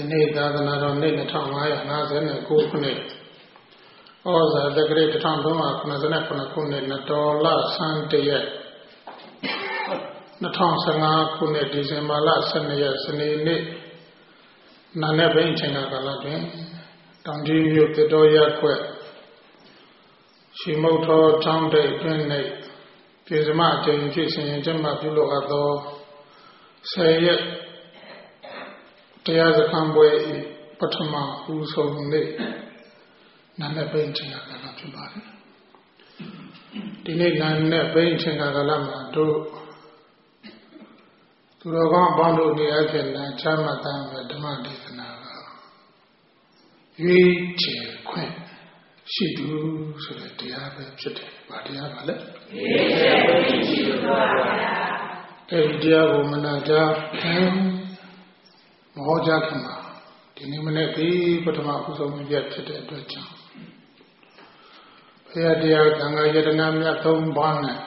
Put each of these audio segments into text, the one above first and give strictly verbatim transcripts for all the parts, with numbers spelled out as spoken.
နေ့သာသနာတော်နှစ်၂၅၅၉ခုနှစ်ဩဇာတက္ကရာတစ်ထောင်သုံးရာခုနှစ်ခုခုနှစ်နတော်လဆန်းတရက်၂၀၁၅ခုနှစ်ဒီဇင်ဘာလ၁၂ရက်စနေနေ့နာနဲ့ဘိန်းချိန်ကာလတွင်တောင်ကြီးမြို့တစ်တော်ရက်ခွက်ရှိမုတ်တော်ချောင်းတိတ်တွင်၌ပြေစမအကျဉ်းဖြစ်စဉ်ကျင်းပပြုလုပ်အပ်သောဆယ်ရက်တရားစခန်းပွဲပထမဦးဆုံးနေ့နာနဲ့ဘိန်းချိန်ကာလဖြစ်ပါတယ်ဒီနေ့နာနဲ့ဘိန်းချိန်ကာလမှာတို့သူတော်ကောင်းအပေါင်းတို့နေရာဖြင့်နာချမ်းသာတဲ့ဓမ္မဒေသနာကရွေးချယ်ခွင့်ရှိသူဆိုတဲ့တရားပဲဖြစ်တယ်။ဘာတရားပါလဲ။ရွေးချယ်ခွင့်ရှိသူပါဗျာ။အဲဒီတရားကိုမနာကြခံမဟောကြားခင်မှာဒီနေ့မနေ့ဒီပထမဦးဆုံးပြည့်ဖြစ်တဲ့အတွက်ကြောင့်ဘုရားတရားသံဃာယတနာမြတ်သုံးပါးနဲ့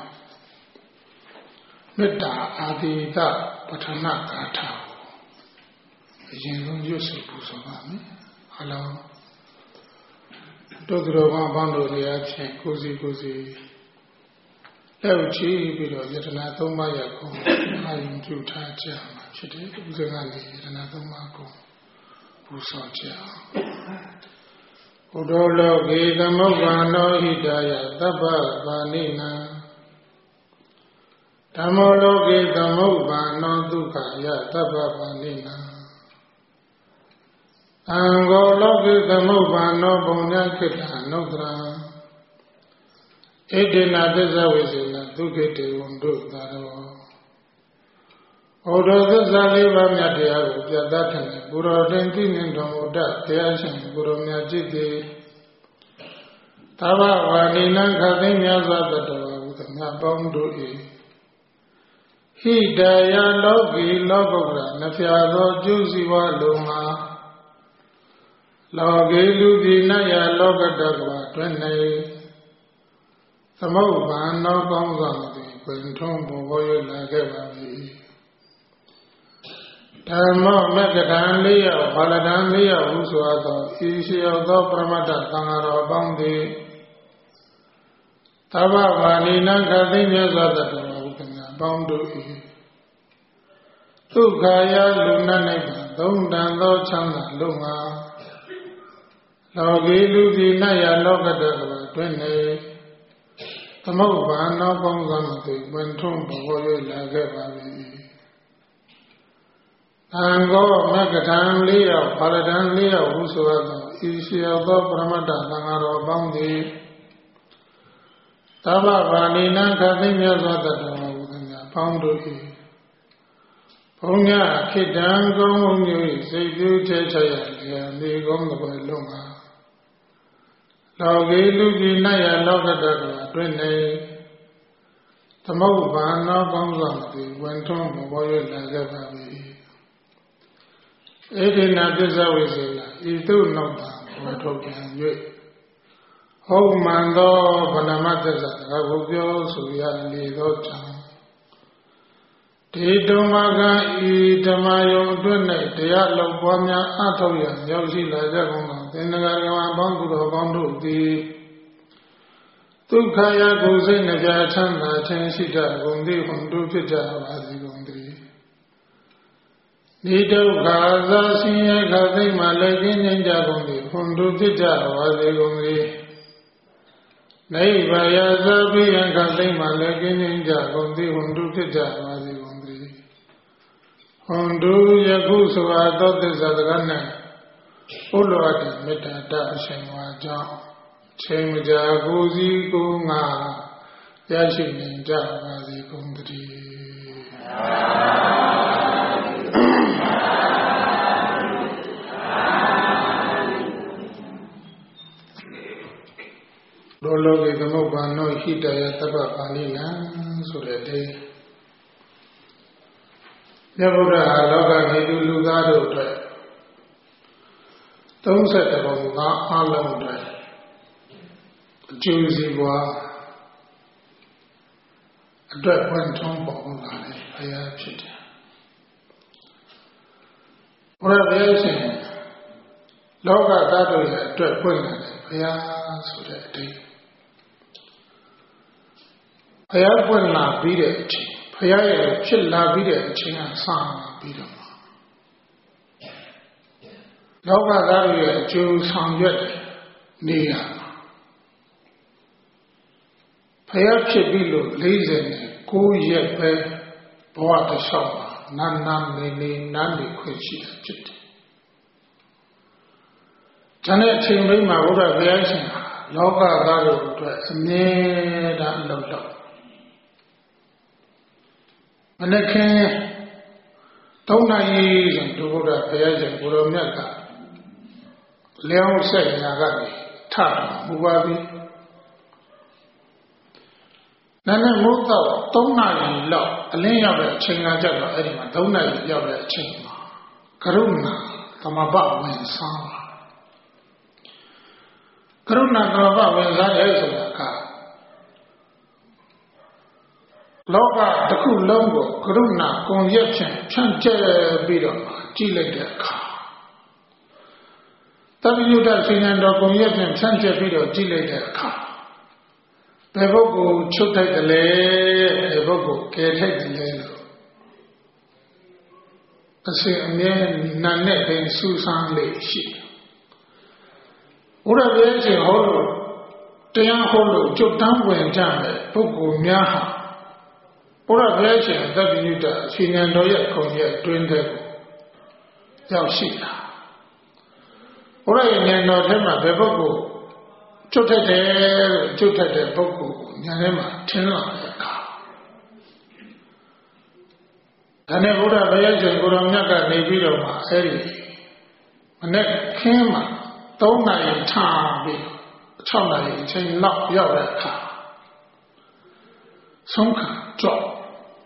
မေတ္တာအာသီသပဋ္ဌာနဂါထာအရင်ဆုံးရွတ်ဆိုပူဇော်ပါမယ်။အလောင်းတို့သူတော်ကောင်းအပေါင်းတို့ရဲ့အဖြစ်ကိုစီကိုစီလက်ဥချီပြီးတော့ယတနာသုံးပါးရကိုအာရုံပြုထားကြမှာဖြစ်တယ်။ဦးဇင်းကနေယတနာသုံးပါးကိုပူဇော်ကြအောင်။ဘုဒ္ဓလောကေသမုပ္ပါနောဟိတယသဗ္ဗဗာနိနံဓမ္မောလောကေသမုပ္ပါနောဒုက္ခယသဗ္ဗဗာနိနံအံဃောလောကေသမုပ္ပါနောပုံညခိတ္တနုတ္တရံဣတိနာသစ္စာဝိစေနဒုက္ခတေဝံဒုသာရောဩဒောသစ္စာလေးပါးမြတ်တရားကိုပြတ်သားထင်တယ်ပုရောတင်သိမြင်တော်မူတတ်တရားရှင်ကိုရောမြတ်จิตတိသဗ္ဗဝါနိနံခသိမြတ်စွာဘုရားဟုသမပေါင်းတို့၏ဟိတယလောကီလောကုတ္တရာနှဖျားသောကျိုးစီးပွားလုံးမှာလောကေလူပြည်နတ်ရလောကတ္တကဘာတွင်၌သမုပ္ပါနောကောင်းစွာသည်ခွင်ထုံးပေါ်ပေါ်၍လာခဲ့ပါ၏ဓမ္မောမက္ကဋံလေးရောက်ဘာလတံလေးရောက်ဟုဆိုသောဤရှိရောက်သောပရမတ္တသံဃာတော်အပေါင်းသည်သဗ္ဗဝါနိနံခသိမြတ်စွာဘုရားဟုသမပေါင်းတို့၏ဒုက္ခယလူနတ်၌သုံးတန်သောချမ်းသာလုံးငါလောကီလူပြည်နတ်ရလောကတ္တကဘာတွင်နေသမုပ္ပါနောကောင်းစွာသည်ဝင်ထုံးပေါ်ပေါ်၍လာခဲ့ပါ၏အံဃောမက္ကဋံလေးရောက်ဘာလတံလေးရောက်ဟုဆိုသောဤရှိရောက်သောပရမတ္တသံဃာတော်ပေါင်းသည်သဗ္ဗဗာနိနံခသိမြတ်စွာဘုရားဟုသမပေါင်းတို့၏ဘုံညခိတံကောင်းမှုမျိုး၏စိတ်ပြုထဲချရလျာနေကောင်းသဘောလုံးဟာလောကီလူပြည်နတ်ရလောကတ္တကတွင်နေသမုပ္ပါနောကောင်းစွာသည်ဝင်ထုံးပေါ်ပေါ်၍လာခဲ့ပါ၏ဧတိနာသစ္စာဝိစေနာဤသို့နောက်သာပေါ်ထုတ်ပြန်၍ဟုတ်မှန်သောဗန္ဓမသစ္စာတကားကိုပြောဆိုရလေသောကြောင့်ဒီဓမ္မကဤဓမ္မယုံအတွင်း၌တရားလုံးပွားများအထောက်ရရောက်ရှိလာကြကုန်သောသင်္ဃာကမပေါင်းသူတော်ကောင်းတို့သည်ဒုက္ခယကိုစိတ်နှပြချမ်းသာခြင်းရှိတတ်ကုန်သည်ဟုတို့ဖြစ်ကြပါစေကုန်သတည်းဒီဒုက္ခသာဆင်းရဲခသိမှလည်းကင်းငြိမ်းကြကုန်သည်ဟုတို့ဖြစ်ကြပါစေကုန်သတည်းနိဗ္ဗာယသပိယံခသိမှလည်းကင်းငြိမ်းကြကုန်သည်ဟုတို့ဖြစ်ကြပါစေကုန်သတည်းဟွန်တို့ယခုဆိုအပ်သောသစ္စာတကား၌ဘုလိုအပ်တဲ့မေတ္တာတအရှင်ဝါကြောင့်ချိန်မကြာကိုစီကိုငါရရှိနိုင်ကြပါစေကုန်သတည်းလောလောကေသမုပ္ပါနောဟိတယသဗ္ဗပါဠိနံဆိုတဲ့တေမြတ်ဗုဒ္ဓဟာလောကနေသူလူသားတို့အတွက်သုံးဆယ်တပုံကအလုံးအတွက်အကျိုးစီးပွားအတွက်ပွင့်ထုံးပေါ်လာတဲ့ဘုရားဖြစ်တယ်။ဘုရားဘုရားရှင်လောကသားတို့ရဲ့အတွက်ပွင့်လာတယ်ဘုရားဆိုတဲ့အတိတ်ဘုရားပွင့်လာပြီးတဲ့အချိန်ဘုရားရဲ့ဖြစ်လာပြီးတဲ့အချိန်ကစပြီးတော့လောကသားတို့ရဲ့အကျိုးဆောင်ရွက်နေရဘုရားဖြစ်ပြီးလို့၄၉ရက်ပဲဘဝတစ်လျှောက်ပါနာနာနေနေနားနေခွင့်ရှိတာဖြစ်တယ်။ဒါနဲ့အချိန်မိမှာဘုရားဘုရားရှင်လောကသားတို့အတွက်အမြဲတမ်းအလုပ်လုပ်မနေ့ကသုံးနာရီဆိုဒုဗုဒ္ဓဘုရားရှင်ကိုရောမြတ်ကလျောင်းဆက်ညာကနေထမူပါပြီနာနဲ့မိုးတော့သုံးနာရီလောက်အလင်းရောက်တဲ့အချိန်ကကြတော့အဲ့ဒီမှာသုံးနာရီရောက်တဲ့အချိန်မှာကရုဏာသမဘဝင်စားပါကရုဏာသမဘဝင်စားတယ်ဆိုတာကလောကတစ်ခုလုံးကိုကရုဏာကွန်ရက်ဖြင့်ဖြန့်ကျက်ပြီးတော့ကြည့်လိုက်တဲ့အခါတပိယုဒ္ဓစေနံတော်ကွန်ရက်ဖြင့်ဖြန့်ကျက်ပြီးတော့ကြည့်လိုက်တဲ့အခါဘယ်ပုဂ္ဂိုလ်ချုပ်ထိုက်တယ်လဲဘယ်ပုဂ္ဂိုလ်ကယ်ထိုက်တယ်လဲလို့အစဉ်အမြဲနာနဲ့ပင်စူးစမ်းလေးရှိဘုရားရဲ့ရှင်ဟောလို့တရားဟောလို့ကြွတန်းဝင်ကြတဲ့ပုဂ္ဂိုလ်များဟာဘုရားရဲ့ရှင်သဗ္ဗညုတအရှင်ဉာဏ်တော်ရဲ့ခုံရဲ့တွင်တဲ့ကိုရောက်ရှိတာဘုရားရဲ့ဉာဏ်တော်ထဲမှာဘယ်ပုဂ္ဂိုလ်ကျွတ်ထက်တယ်လို့ကျွတ်ထက်တဲ့ပုဂ္ဂိုလ်ကိုဉာဏ်ထဲမှာထင်လာတဲ့အခါဒါနဲ့ဘုရားဘုရားရှင်ကိုရောမြတ်ကနေပြီးတော့မှအဲ့ဒီမနေ့ခင်းမှာသုံးနာရီထားပြီး၆နာရီအချိန်လောက်ရောက်တဲ့အခါဆုံးခံကြော့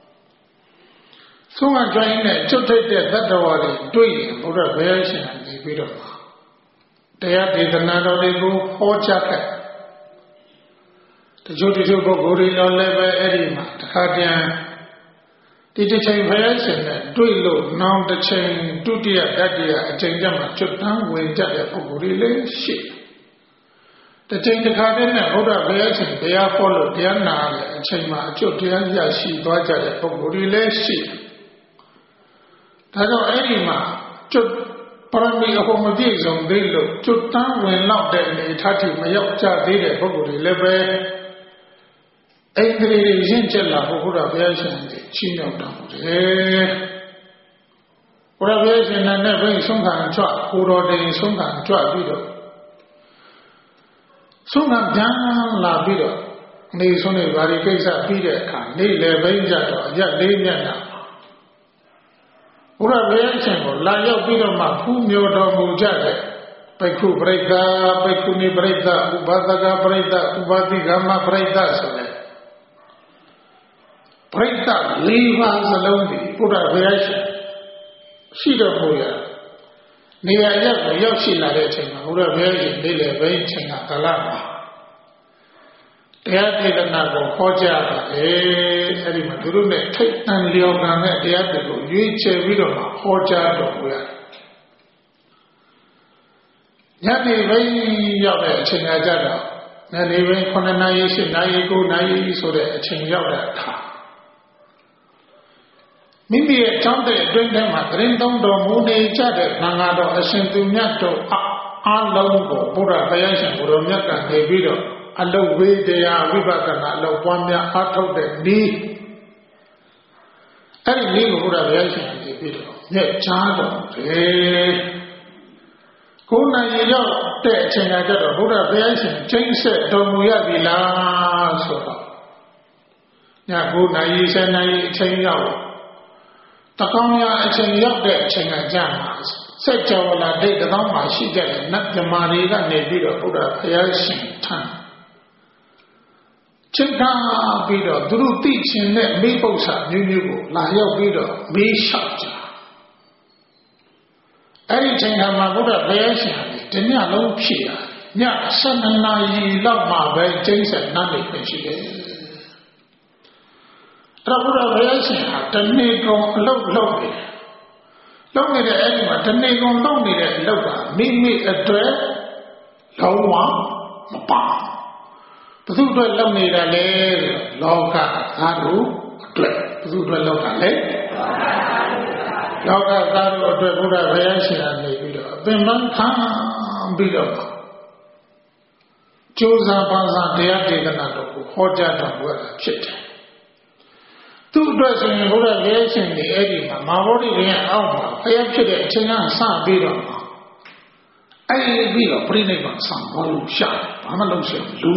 ဆုံးခံကြိုင်းနဲ့ကျွတ်ထက်တဲ့တတ္တဝါတွေတွေ့ရင်ဘုရားဘုရားရှင်ကနေပြီးတော့တရားဒေသနာတော်တွေကိုဟောကြားခဲ့တချို့တချို့ပုဂ္ဂိုလ်တွေတော့လည်းပဲအဲ့ဒီမှာတခါတည်းဒီတစ်ချိန်ဖယားရှင်နဲ့တွေ့လို့နောင်တစ်ချိန်ဒုတိယတတိယအချိန်ကျမှကျွတ်တန်းဝင်ကြတဲ့ပုဂ္ဂိုလ်တွေလည်းရှိတစ်ချိန်တစ်ခါတည်းနဲ့ဘုရားဘုရားရှင်တရားဟောလို့တရားနာတဲ့အချိန်မှာအကျွတ်တရားရရှိသွားကြတဲ့ပုဂ္ဂိုလ်တွေလည်းရှိဒါကြောင့်အဲ့ဒီမှာကျွတ်ပရမီအဖို့မပြည့်စုံသေးလို့ကျွတ်တန်းဝင်လောက်တဲ့အနေအထားထိမရောက်ကြသေးတဲ့ပုဂ္ဂိုလ်တွေလည်းပဲအိန္ဒြေတွေရင့်ကျက်လာဖို့ဘုရားဘုရားရှင်ကြီးချီးမြှောက်တော်မူတယ်ဘုရားဘုရားရှင်နဲ့ဘိဆုံးခံကြွကိုတော်တင်ဆုံးခံကြွပြီးတော့ဆုံးခံပြန်လာပြီးတော့နေဆုံးနေဘာတွေကိစ္စပြီးတဲ့အခါနေ့လေဘိကြတော့အရက်လေးမျက်နှာဘုရားဘုရားရှင်ကိုလာရောက်ပြီးတော့မှဖူးမြော်တော်မူကြတဲ့ဘိက္ခုပရိသဘိက္ခုနီပရိသဥပဒကပရိသဥပတိကမပရိသဆိုတဲ့ပရိသလေးပါးစလုံးဒီဘုရားဘုရားရှင်ရှိတော်မူရနေရာရက်ကိုရောက်ရှိလာတဲ့အချိန်မှာဘုရားဘုရားရှင်နေ့လေဘိချိန်ကကာလမှာတရားဒေသနာကိုဟောကြားပါတယ်အဲ့ဒီမှာသူတို့နဲ့ထိတ်တန်လျော်ခံတဲ့တရားတွေကိုရွေးချယ်ပြီးတော့ဟောကြားတော်မူရတယ်ညနေပိုင်းရောက်တဲ့အချိန်ကကြတော့ညနေပိုင်းခုနှစ်နာရီ၈နာရီ၉နာရီဆိုတဲ့အချိန်ရောက်တဲ့အခါမိမိရဲ့ကြောင်းတဲ့အတွင်းထဲမှာတရင်သုံးတော်မူနေကြတဲ့သံဃာတော်အရှင်သူမြတ်တို့အားလုံးကိုဘုရားဘုရားရှင်ကိုယ်တော်မြတ်ကနေပြီးတော့အလုတ်ဝေတရားဝိပဿနာအလုတ်ပွားများအားထုတ်တဲ့ဤအဲ့ဒီနည်းကိုဘုရားဘုရားရှင်နေပြီးတော့မြတ်ချားတော်တယ်ကိုယ်နိုင်ရောက်တဲ့အချိန်ကကြတော့ဘုရားဘုရားရှင်ချိန်ဆက်တော်မူရပြီလားဆိုတော့ညကိုယ်နိုင်ဆယ်နိုင်အချိန်ရောက်တကောင်းရအချိန်ရောက်တဲ့အချိန်ကကြာမှာစัจ java လာဒိတ်တကောင်းမှာရှိကြတဲ့နတ်မြမာတွေကနေပြီးတော့ဘုရားဘုရားရှင်ထံချိန်ခါပြီးတော့သူတို့သိချင်တဲ့မိပု္ပ္ပစာမျိုးမျိုးကိုလာရောက်ပြီးတော့မေးလျှောက်ကြအဲ့ဒီချိန်ခါမှာဘုရားဘုရားရှင်တညလုံးဖြည့်တာညဆယ်နှစ်နာရီလောက်မှပဲကျိန်းဆက်နားနေဖြစ်ရှိတယ်တဘုရားဘုရားရှင်ဟာတနေ့ကုန်အလုပ်လုပ်တယ်လုံးနေတဲ့အဲ့ဒီမှာတနေ့ကုန်လုံးနေတဲ့လောက်တာမိမိအတွက်လုံးဝမပါဘုသူ့အတွက်လုံးနေတာလေလောကသားတို့အတွက်ဘုသူ့အတွက်လုံးတာလေလောကသားတို့အတွက်ဘုရားဘုရားရှင်ကနေပြီးတော့အပင်ပန်းခံပြီးတော့ကျိုးစားပါစားတရားဒေသနာတို့ကိုဟောကြားတော်မူတာဖြစ်တယ်သူ့အတွက်ဆိုရင်ဘုရားရဲ့ရှင်ဒီအဲ့ဒီမှာမာဘောဓိရဲ့အောက်မှာဖျက်ဖြစ်တဲ့အချိန်ကစပြီးတော့အဲ့ဒီပြီးတော့ပြိဋိဘံဆံဘောလို့ရှာဘာမှလုပ်ရှင်လူ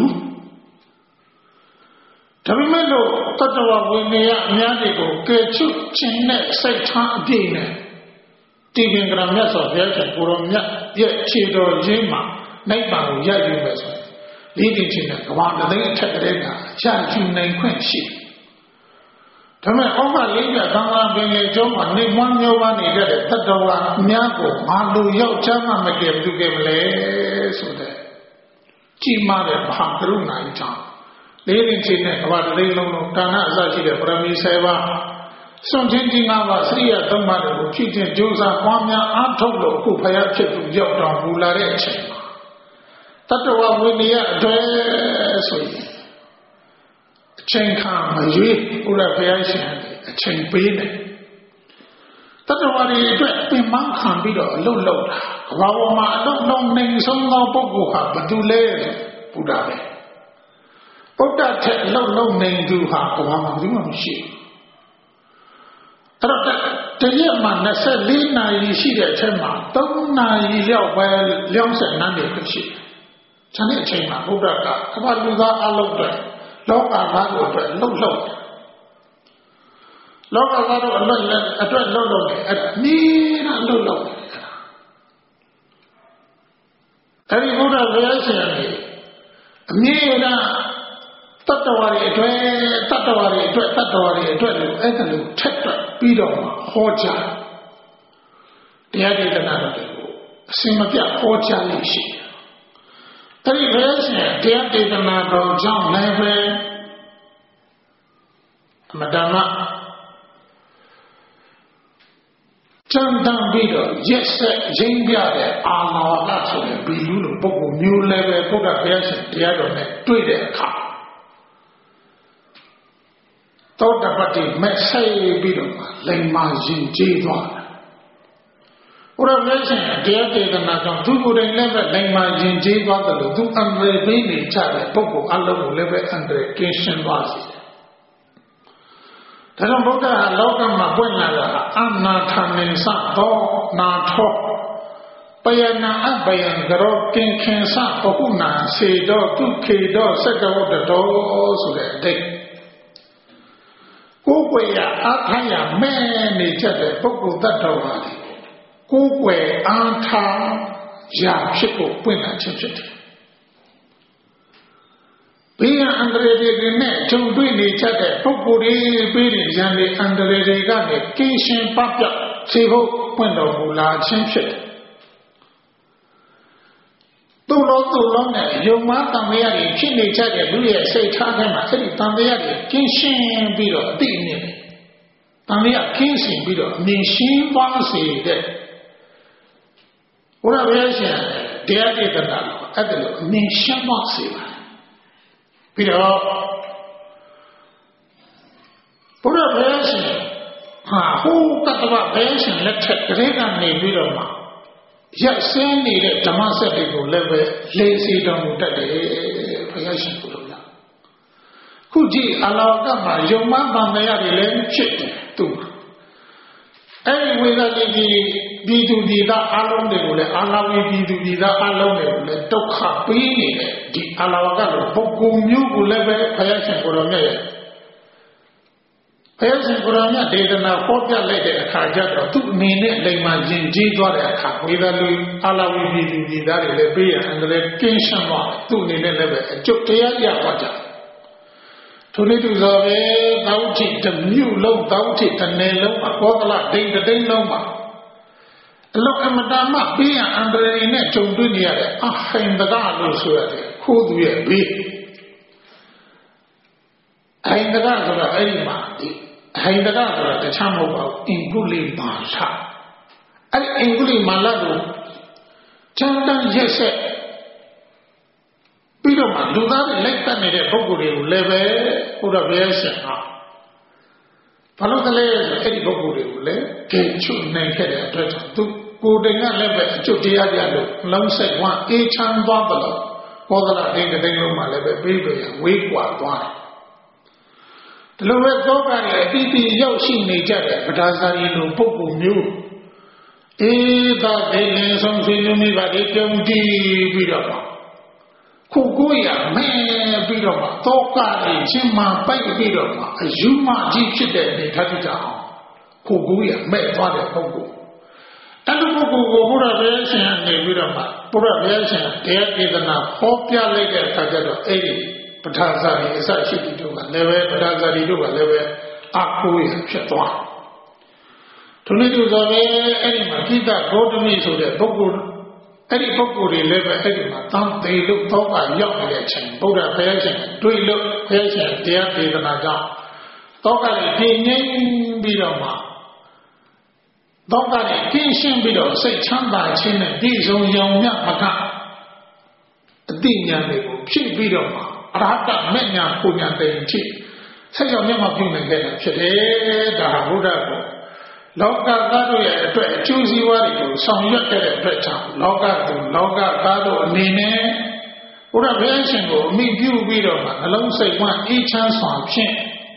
ဒါပေမဲ့လို့တတဝဝိနည်းအများတွေကိုကယ်ချွတ်ခြင်းနဲ့စိတ်ထားအပြည့်နဲ့တိပင်ကရမြတ်စွာဘုရားရှင်ကိုရောမြတ်ရဲ့ခြေတော်ရင်းမှာနိဗ္ဗာန်ကိုရယူမယ်ဆိုရင်လေးတင်ခြင်းနဲ့ကဘာတသိန်းအထက်ကလေးကချာချူနိုင်ခွင့်ရှိဒါမဲ့အောက်ကလေးကသံဃာပင်လေကျောင်းမှာနေမွန်းမျိုးပါနေတဲ့တတဝအများကိုငါလူရောက်ချမ်းမှမကယ်ပြုခဲ့မလဲဆိုတဲ့ကြီးမားတဲ့မဟာကရုဏာကြီးကြောင့်လေးတင်ခြင်းနဲ့ကဘာတသိန်းလုံးလုံးဒါနအစရှိတဲ့ပရမီဆယ်ပါးစွန့်ခြင်းကြီးငါးပါးစရိယသုံးပါးတွေကိုဖြစ်ခြင်းကြိုးစားပွားများအားထုတ်လို့အခုဖယားဖြစ်သူရောက်တော်မူလာတဲ့အချိန်မှာတတဝဝိနည်းအတွက်ဆိုရင်အချိန်ခါမရွေးဘုရားဘုရားရှင်အချိန်ပေးတယ်တတဝရီအတွက်ပင်မခံပြီးတော့အလုတ်လောက်တာကဘာပေါ်မှာအလုတ်လုံးနေဆုံးသောပုဂ္ဂိုလ်ဟာဘယ်သူလဲဘုရားပဲဘုရားထက်အလုတ်လုံးနေသူဟာကဘာမှဘူးမရှိအဲ့တော့တရက်မှာ၂၄နာရီရှိတဲ့အချိန်မှာ၃နာရီလောက်ပဲလျောင်းဆက်နန်းတွေဖြစ်ခြံတဲ့အချိန်မှာဘုရားကကဘာလူသားအလုံးတွေလောကသားတို့အတွက်လှုပ်လှုပ်လောကသားတို့အလွတ်လည်းအတွက်လှုပ်လှုပ်တယ်အဲ့ဒါနီးတာလှုပ်လှုပ်တယ်အဲ့ဒီဘုရားဘုရားရှင်ကအမြဲတမ်းတတ္တဝါတွေအတွက်တတ္တဝါတွေအတွက်တတ္တဝါတွေအတွက်လို့အဲ့ဒါလို့ထက်တွက်ပြီးတော့ဟောကြားတရားဒေသနာတော်တွေကိုအစင်မပြတ်ဟောကြားလို့ရှိတယ်အဲ့ဒီဘုရားရှင်တရားဒေသနာတော်ကြောင့်လည်းပဲအမတမကျမ်းတမ်းပြီးတော့ရက်ဆက်ရင်းပြတဲ့အာနာဝကဆိုတဲ့ဘီလူလိုပုဂ္ဂိုလ်မျိုးလည်းပဲဘုရားဘုရားရှင်တရားတော်နဲ့တွေ့တဲ့အခါသောတပတ္တိမဲ့ဆိုင်ပြီးတော့လိမ္မာရင်ကျေးသွားတယ်ဘုရားဘုရားရှင်တရားဒေသနာကြောင့်သူကိုယ်တိုင်လည်းပဲလိမ္မာရင်ကျေးသွားတယ်လို့သူအံရပေးနေကြတဲ့ပုဂ္ဂိုလ်အလုံးကိုလည်းပဲအံရကင်းရှင်းသွားစေတယ်ဒါကြောင့်ဘုရားလောကမှာပွင့်လာတာအနာထာနေသသောနာထောပယနာအပယံကရောကင်ခင်သပဟုနာစေတောဒုခေတောစက္ကဝတ္တောဆိုတဲ့အတိတ်ကိုယ်ွယ်ရအားထားရမဲ့နေကြတဲ့ပုဂ္ဂိုလ်တ attva တွေကိုယ်ွယ်အားထားရဖြစ်ဖို့ပွင့်လာခြင်းဖြစ်တယ်ဘေးအန္တရာယ်တွေနဲ့ကြုံတွေ့နေကြတဲ့ပုဂ္ဂိုလ်တွေဘေးရန်တွေအန္တရာယ်တွေကနေကင်းရှင်းပပျောက်စေဖို့ပွင့်တော်မူလာခြင်းဖြစ်တယ်သူ့လုံးသူ့လုံးနဲ့ယုံမှတန်တရားတွေဖြစ်နေကြတဲ့လူရဲ့စိတ်ထားထဲမှာအဲ့ဒီတန်တရားတွေကင်းရှင်းပြီးတော့အတိအမြင့်တန်တရားကင်းရှင်းပြီးတော့အမြင်ရှင်းပါစေတဲ့ဘုရားဘုရားရှင်တရားဒေသနာကိုအဲ့ဒါလိုအမြင်ရှင်းပါစေပါပြီးတော့ဘုရားဘုရားရှင်ဟာဟိုတတ္တဝဘုရားရှင်လက်ထက်ကလေးကနေပြီးတော့မှရက်စင်းနေတဲ့ဓမ္မစက်တွေကိုလည်းပဲလေးစီတော်မူတတ်တယ်ဘုရားရှင်ကိုလို့လားခုကြည့်အလောကမှာယုံမှန်တန်တရားတွေလည်းဖြစ်တယ်သူအဲ့ဒီဝေဒတိကြီးပြည်သူပြည်သားအလုံးတွေကိုလည်းအာလာဝီပြည်သူပြည်သားအလုံးတွေကိုလည်းဒုက္ခပေးနေတဲ့ဒီအလောကလိုပုဂ္ဂိုလ်မျိုးကိုလည်းပဲဘုရားရှင်ကိုယ်တော်မြတ်ရဲ့ဘုရားရှင်ကိုယ်တော်မြတ်ဒေသနာဟောပြလိုက်တဲ့အခါကျတော့သူ့အနေနဲ့လိမ္မာရင်ကြီးသွားတဲ့အခါဝေဒလူအာလာဝီပြည်သူပြည်သားတွေလည်းပေးရအန္တရာယ်ကင်းရှင်းသွားသူ့အနေနဲ့လည်းပဲအကျုပ်တရားရသွားကြထိုနည်းတူသောပဲတောင်းချိတမြို့လုံးတောင်းချိတနယ်လုံးမှာကောသလဒိန်တိန်လုံးမှာအလုအမတမပေးရအန္တရာယ်နဲ့ကြုံတွေ့နေရတဲ့အဟိန္ဒကလို့ဆိုရတယ်ခိုးသူရဲ့ဘေးအဟိန္ဒကဆိုတာအဲ့ဒီမှာဒီအဟိန္ဒကဆိုတာတခြားမဟုတ်ပါဘူးအင်္ဂုလိမာထအဲ့အင်္ဂလိပ်မာလာကိုချမ်းတမ်းရက်ဆက်ပြီးတော့မှလူသားတွေလိုက်တတ်နေတဲ့ပုဂ္ဂိုလ်တွေကိုလည်းပဲဘုရားဘုရားရှင်ဟာဘာလို့လဲဆိုအဲ့ဒီပုဂ္ဂိုလ်တွေကိုလည်းကြင်ချွတ်နိုင်ခဲ့တဲ့အတွက်ကြောင့်သူကိုယ်တိုင်ကလည်းပဲအကျွတ်တရားပြလို့လုံးစိတ်ဝအေးချမ်းသွားတယ်လို့ဘောဓလာတိုင်းတိုင်းလုံးမှာလည်းပဲပြေးပြေးဝေးကွာသွားတယ်ဒီလိုပဲသောကတွေအတိအကျရောက်ရှိနေကြတဲ့ပဒါဇာရီလိုပုဂ္ဂိုလ်မျိုးအေးသာဒေလင်းဆုံးဆွေးနွေးမိပါလေပြုံးတည်ပြီးတော့ခုကိုရမဲပြီးတော့သောကတွေချင်းမှပိုက်ပြီးတော့အယူမကြီးဖြစ်တဲ့အနေထားကြအောင်ခုကိုရမဲ့သွားတဲ့ပုဂ္ဂိုလ်အဲ့ဒီပုဂ္ဂိုလ်ကိုဘုရားဘုရားရှင်ကနေပြီးတော့မှဘုရားဘုရားရှင်တရားဒေသနာဟောပြလိုက်တဲ့အခါကျတော့အဲ့ဒီပဋ္ဌာဇာတိအစရှိတိတို့ကလည်းပဲပဋ္ဌာဇာတိတို့ကလည်းပဲအကိုရဖြစ်သွားသူတို့ဆိုပဲအဲ့ဒီမှာကိတ္တဂေါတမိဆိုတဲ့ပုဂ္ဂိုလ်အဲ့ဒီပုဂ္ဂိုလ်တွေလည်းပဲအဲ့ဒီမှာတန်တေလို့တော့ကရောက်နေတဲ့အချိန်ဘုရားဘုရားရှင်တွေ့လို့ဘုရားရှင်တရားဒေသနာကြောင့်တော့ကလည်းပြင်းငိမ့်ပြီးတော့မှတော့ကလည်းပြင်းရှင်းပြီးတော့စိတ်ချမ်းသာခြင်းနဲ့ဒီဆုံးရောင်မြတ်မကအတိညာတွေကိုဖြည့်ပြီးတော့မှအရဟတမေညာကိုညာတိမ်ဖြစ်ဆက်ရောက်မြတ်မပြုနိုင်ခဲ့တာဖြစ်တယ်ဒါဟာဘုရားကိုလောကသားတို့ရဲ့အတွက်အကျိုးစီးပွားတွေကိုဆောင်ရွက်ခဲ့တဲ့အတွက်ကြောင့်လောကသူလောကသားတို့အနေနဲ့ဘုရားဘုရားရှင်ကိုအမိပြုပြီးတော့မှနှလုံးစိတ်ဝမ်းအေးချမ်းစွာဖြင့်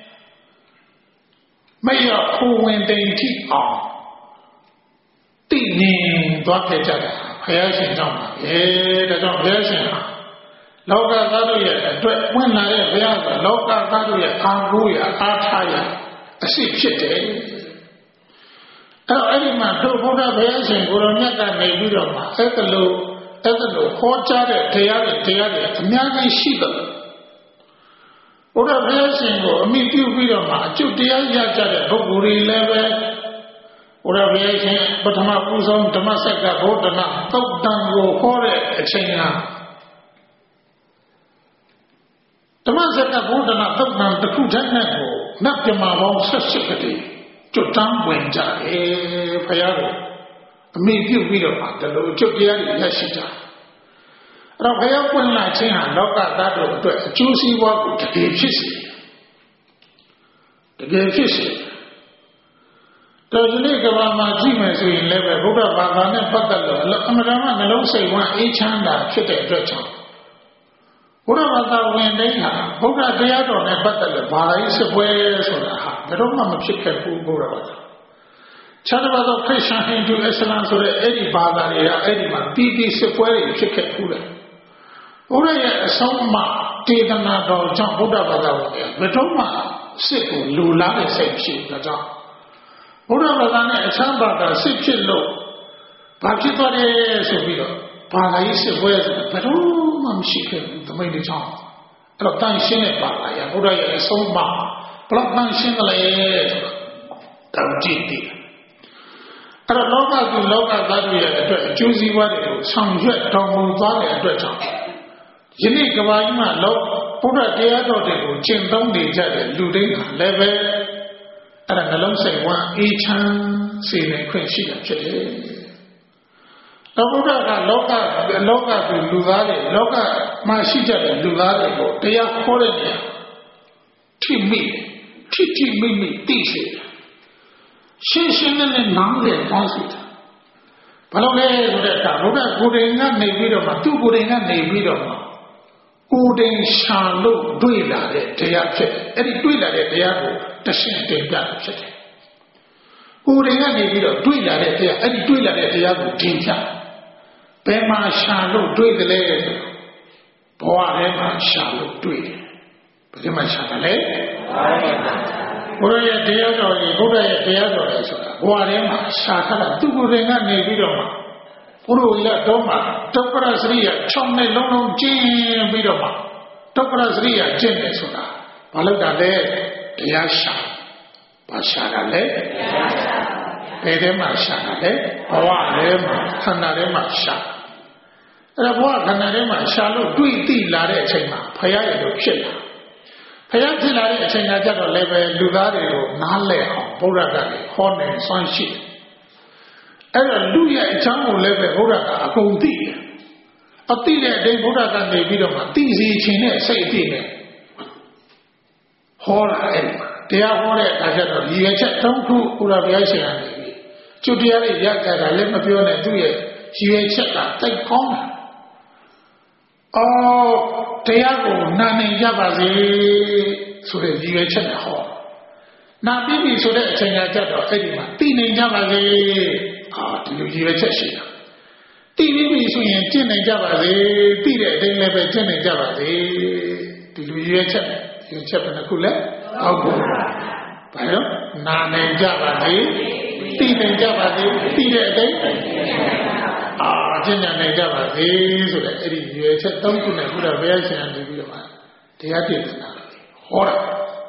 မရခိုးဝင်တိမ်ထိအောင်တည်ငြိမ်သွားခဲ့ကြတာဘုရားရှင်ကြောင့်ပါပဲဒါကြောင့်ဘုရားရှင်ဟာလောကသားတို့ရဲ့အတွက်ဝင်လာတဲ့ဘုရားကလောကသားတို့ရဲ့အာကိုးရအားထားရအရှိဖြစ်တယ်အဲ့ဒီမှာတို့ဘုရားဘုရားရှင်ကိုရောမြတ်ကနေပြီးတော့မှအဲ့ဒါလို့အဲ့ဒါလို့ခေါ်ကြတဲ့တရားတွေတရားတွေအများကြီးရှိတယ်ဘုရားဘုရားရှင်ကိုအမိပြုပြီးတော့မှအကျုပ်တရားရကြတဲ့ပုဂ္ဂိုလ်တွေလည်းပဲဘုရားဘုရားရှင်ပထမပူဇော်ဓမ္မစက္ကဗုဒ္ဓနာသုတ်တံကိုခေါ်တဲ့အချိန်ကဓမ္မစက္ကဗုဒ္ဓနာသုတ်တံတစ်ခုတည်းနဲ့ကိုနတ်ပြမပေါင်းဆက်စစ်ကတည်းကျွတ်တန်းဝင်ကြတယ်ဘုရားကိုအမိပြုပြီးတော့မှဒီလိုကျွတ်တရားတွေရရှိကြအဲ့တော့ဘုရားပွင့်လာခြင်းဟာလောကသားတို့အတွက်အကျိုးစီးပွားကိုတကယ်ဖြစ်စေတကယ်ဖြစ်စေတော်ဒီနေ့ကဘာမှာကြည့်မယ်ဆိုရင်လည်းပဲဘုရားဘာသာနဲ့ပတ်သက်လို့အမှန်တမ်းနှလုံးစိတ်ဝမ်းအေးချမ်းသာဖြစ်တဲ့အတွက်ကြောင့်ဘုရားဘာသာဝင်တိုင်းဟာဘုရားတရားတော်နဲ့ပတ်သက်လို့ဘာသာရေးစစ်ပွဲဆိုတာဟာဘယ်တော့မှမဖြစ်ခဲ့ဘူးဘုရားဘာသာခြားတစ်ပါးသောခရစ်ယာန်ဟိန္ဒူအစ္စလာမ်ဆိုတဲ့အဲ့ဒီဘာသာတွေကအဲ့ဒီမှာတီးတီးစစ်ပွဲတွေဖြစ်ခဲ့ဘူးလေဘုရားရဲ့အဆုံးအမတေသနာတော်ကြောင့်ဘုရားဘာသာဝင်တွေဘယ်တော့မှစစ်ကိုလူလားတဲ့စိတ်ဖြစ်တာကြောင့်ဘုရားဘာသာနဲ့အချမ်းဘာသာစစ်ဖြစ်လို့ဘာဖြစ်သွားတယ်ဆိုပြီးတော့ဘာသာရေးစစ်ပွဲဆိုတာဘယ်တော့မှမရှိခဲ့ဘူးသမိန်တွေကြောင့်အဲ့တော့တန်ရှင်းတဲ့ဘာသာရဘုရားရဲ့အဆုံးအမဘလောက်တန်ရှင်းတယ်လဲဆိုတာတောင်ကြည့်တယ်အဲ့တော့လောကသူလောကသားတွေရဲ့အတွက်အကျိုးစီးပွားတွေကိုဆောင်ရွက်တော်မူသွားတဲ့အတွက်ကြောင့်ယနေ့ကမ္ဘာကြီးမှာလောဘုရားတရားတော်တွေကိုကျင့်သုံးနေကြတဲ့လူတိုင်းဟာလည်းပဲအဲ့ဒါနှလုံးစိတ်ဝမ်းအေးချမ်းစေနိုင်ခွင့်ရှိတာဖြစ်တယ်။ဘုရားကလောကလောကသူလူသားတွေလောကမှာရှိကြတဲ့လူသားတွေကိုတရားခေါ်တဲ့နေရာထိမိထိထိမိမိသိစေတယ်ရှင်းရှင်းနဲ့နဲ့နားလည်ပေါင်းစီတာဘာလို့လဲဆိုတဲ့အခါဘုရားကိုယ်တိုင်ကနေပြီးတော့မှသူ့ကိုယ်တိုင်ကနေပြီးတော့မှကိုယ်တိုင်ရှာလို့တွေ့လာတဲ့တရားဖြစ်တယ်အဲ့ဒီတွေ့လာတဲ့တရားကိုတရှင်းတင်ပြတာဖြစ်တယ်ကိုယ်တိုင်ကနေပြီးတော့တွေ့လာတဲ့တရားအဲ့ဒီတွေ့လာတဲ့တရားကိုတင်ပြဘယ်မှာရှာလို့တွေ့တယ်လဲဆိုဘဝထဲမှာရှာလို့တွေ့တယ်ဘယ်မှာရှာတယ်လဲဘုရားရဲ့တရားတော်ကြီးဘုရားရဲ့တရားတော်ကြီးဆိုတာဘဝထဲမှာရှာထားတာသူကိုယ်တိုင်ကနေပြီးတော့မှဘုရားရတော့မှဒုက္ခရစရိယ၆နှစ်လုံးလုံးကျင့်ပြီးတော့မှဒုက္ခရစရိယကျင့်တယ်ဆိုတာဘာလို့တာလဲတရားရှာဘာရှာတာလဲတရားရှာဘယ်ထဲမှာရှာတာလဲဘဝထဲမှာခန္ဓာထဲမှာရှာအဲ့ဒါဘဝခန္ဓာထဲမှာရှာလို့တွေ့သိလာတဲ့အချိန်မှာဖရာရဲ့လိုဖြစ်လာဖယားဖြစ်လာတဲ့အချိန်ကကြတော့လည်းပဲလူသားတွေကိုနားလည်အောင်ဘုရားကလည်းဟောနေဆွမ်းရှိတယ်အဲ့တော့လူရဲ့အကြောင်းကိုလည်းပဲဘုရားကအကုန်သိတယ်အသိတဲ့အတိုင်းဘုရားကနေပြီးတော့မှသိစီခြင်းနဲ့စိတ်အသိနဲ့ဟောတာအဲ့တရားဟောတဲ့အခါကျတော့ဒီရဲ့ချက်သုံးခုဘုရားဘုရားရှင်ကနေပြီးကျွတ်တရားလေးရကြတာလည်းမပြောနဲ့သူ့ရဲ့ရည်ရွယ်ချက်ကတိတ်ကောင်းတာအော်တရားကိုနာနေကြပါစေဆိုတဲ့ရည်ရွယ်ချက်နဲ့ဟောနာပြီးပြီဆိုတဲ့အချိန်ကျတော့အဲ့ဒီမှာသိနေကြပါစေအာဒီလိုရည်ရွယ်ချက်ရှိတာသိပြီးပြီဆိုရင်ကျင့်နေကြပါစေသိတဲ့အတိုင်းလည်းပဲကျင့်နေကြပါစေဒီလိုရည်ရွယ်ချက်ရည်ရွယ်ချက်ဘယ်နှခုလဲဟုတ်ကဲ့ဘာလို့နာနေကြပါစေသိနေကြပါစေသိတဲ့အတိုင်းအာကျင့်နေကြပါစေဆိုတဲ့အဲ့ဒီရည်ရွယ်ချက်သုံးခုနဲ့ဘုရားဘုရားရှင်ကနေပြီးတော့မှတရားပြည့်စုံတာဟောတာ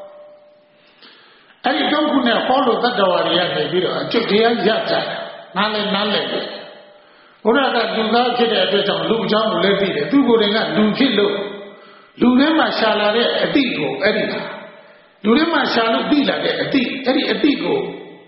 အဲ့ဒီသုံးခုနဲ့ဟောလို့တတ္တဝါတွေကနေပြီးတော့အကျုပ်တရားရကြတယ်နားလည်းနားလည်းပဲဘုရားကလူသားဖြစ်တဲ့အတွက်ကြောင့်လူအကြောင်းကိုလည်းသိတယ်သူကိုယ်တိုင်ကလူဖြစ်လို့လူထဲမှာရှာလာတဲ့အတိကိုအဲ့ဒီဟာလူထဲမှာရှာလို့သိလာတဲ့အတိအဲ့ဒီအတိကို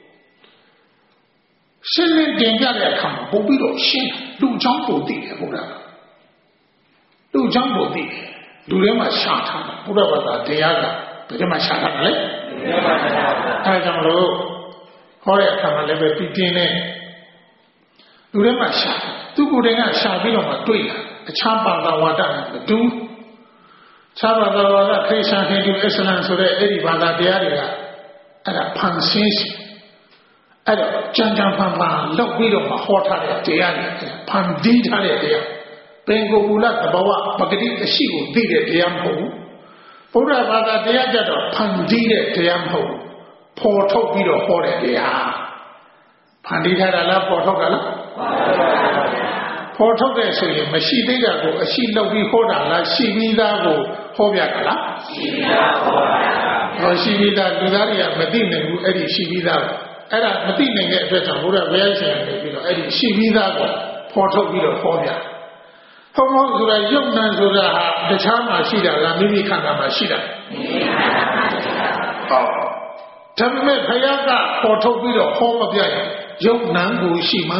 ရှင်းလင်းတင်ပြတဲ့အခါမှာပို့ပြီးတော့ရှင်းလူအကြောင်းကိုသိတယ်ဘုရားလူအကြောင်းကိုသိတယ်လူထဲမှာရှာထားတာဘုရားဘာသာတရားကဘယ်ထဲမှာရှာထားတယ်လဲအဲဒါကြောင့်လို့ဟောတဲ့အခါမှာလည်းပဲပြီးတင်းနဲ့လူထဲမှာရှာသူကိုယ်တိုင်ကရှာပြီးတော့မှတွေ့လာအခြားဘာသာဝါဒနဲ့မတူခြားဘာသာဝါဒခရစ်ယာန်ဟိန္ဒူအစ္စလာမ်ဆိုတဲ့အဲ့ဒီဘာသာတရားတွေကအဲ့ဒါဖန်ဆင်းရှိအဲ့တော့ကြံကြံဖန်ဖန်လောက်ပြီးတော့မှဟောထားတဲ့တရားတွေဖန်တီးထားတဲ့တရားပင်ကိုယ်မူလသဘောဝပဂတိအရှိကိုသိတဲ့တရားမဟုတ်ဘူးဘုရားဘာသာတရားကြတော့ဖန်တီးတဲ့တရားမဟုတ်ဘူးပေါ်ထုတ်ပြီးတော့ဟောတဲ့တရားဖန်တီးထားတာလားပေါ်ထုတ်တာလားပေါ်ထုတ်တဲ့ဆိုရင်မရှိသေးတာကိုအရှိလောက်ပြီးဟောတာလားရှိပြီးသားကိုဟောပြတာလားရှိပြီးသားဟောတာဟောရှိပြီးသားလူသားတွေကမသိနိုင်ဘူးအဲ့ဒီရှိပြီးသားအဲ့ဒါမသိနိုင်တဲ့အတွက်ကြောင့်ဘုရားဘုရားရှင်နေပြီးတော့အဲ့ဒီရှိပြီးသားကိုပေါ်ထုတ်ပြီးတော့ဟောပြဟောမဟုတ်ဆိုတာယုတ်နံဆိုတာဟာတခြားမှာရှိတာလားမိမိခန္ဓာမှာရှိတာမိမိခန္ဓာမှာရှိတာဟောဒါပေမဲ့ဘုရားကပေါ်ထုတ်ပြီးတော့ဟောမပြရင်ယုတ်နံကိုရှိမှ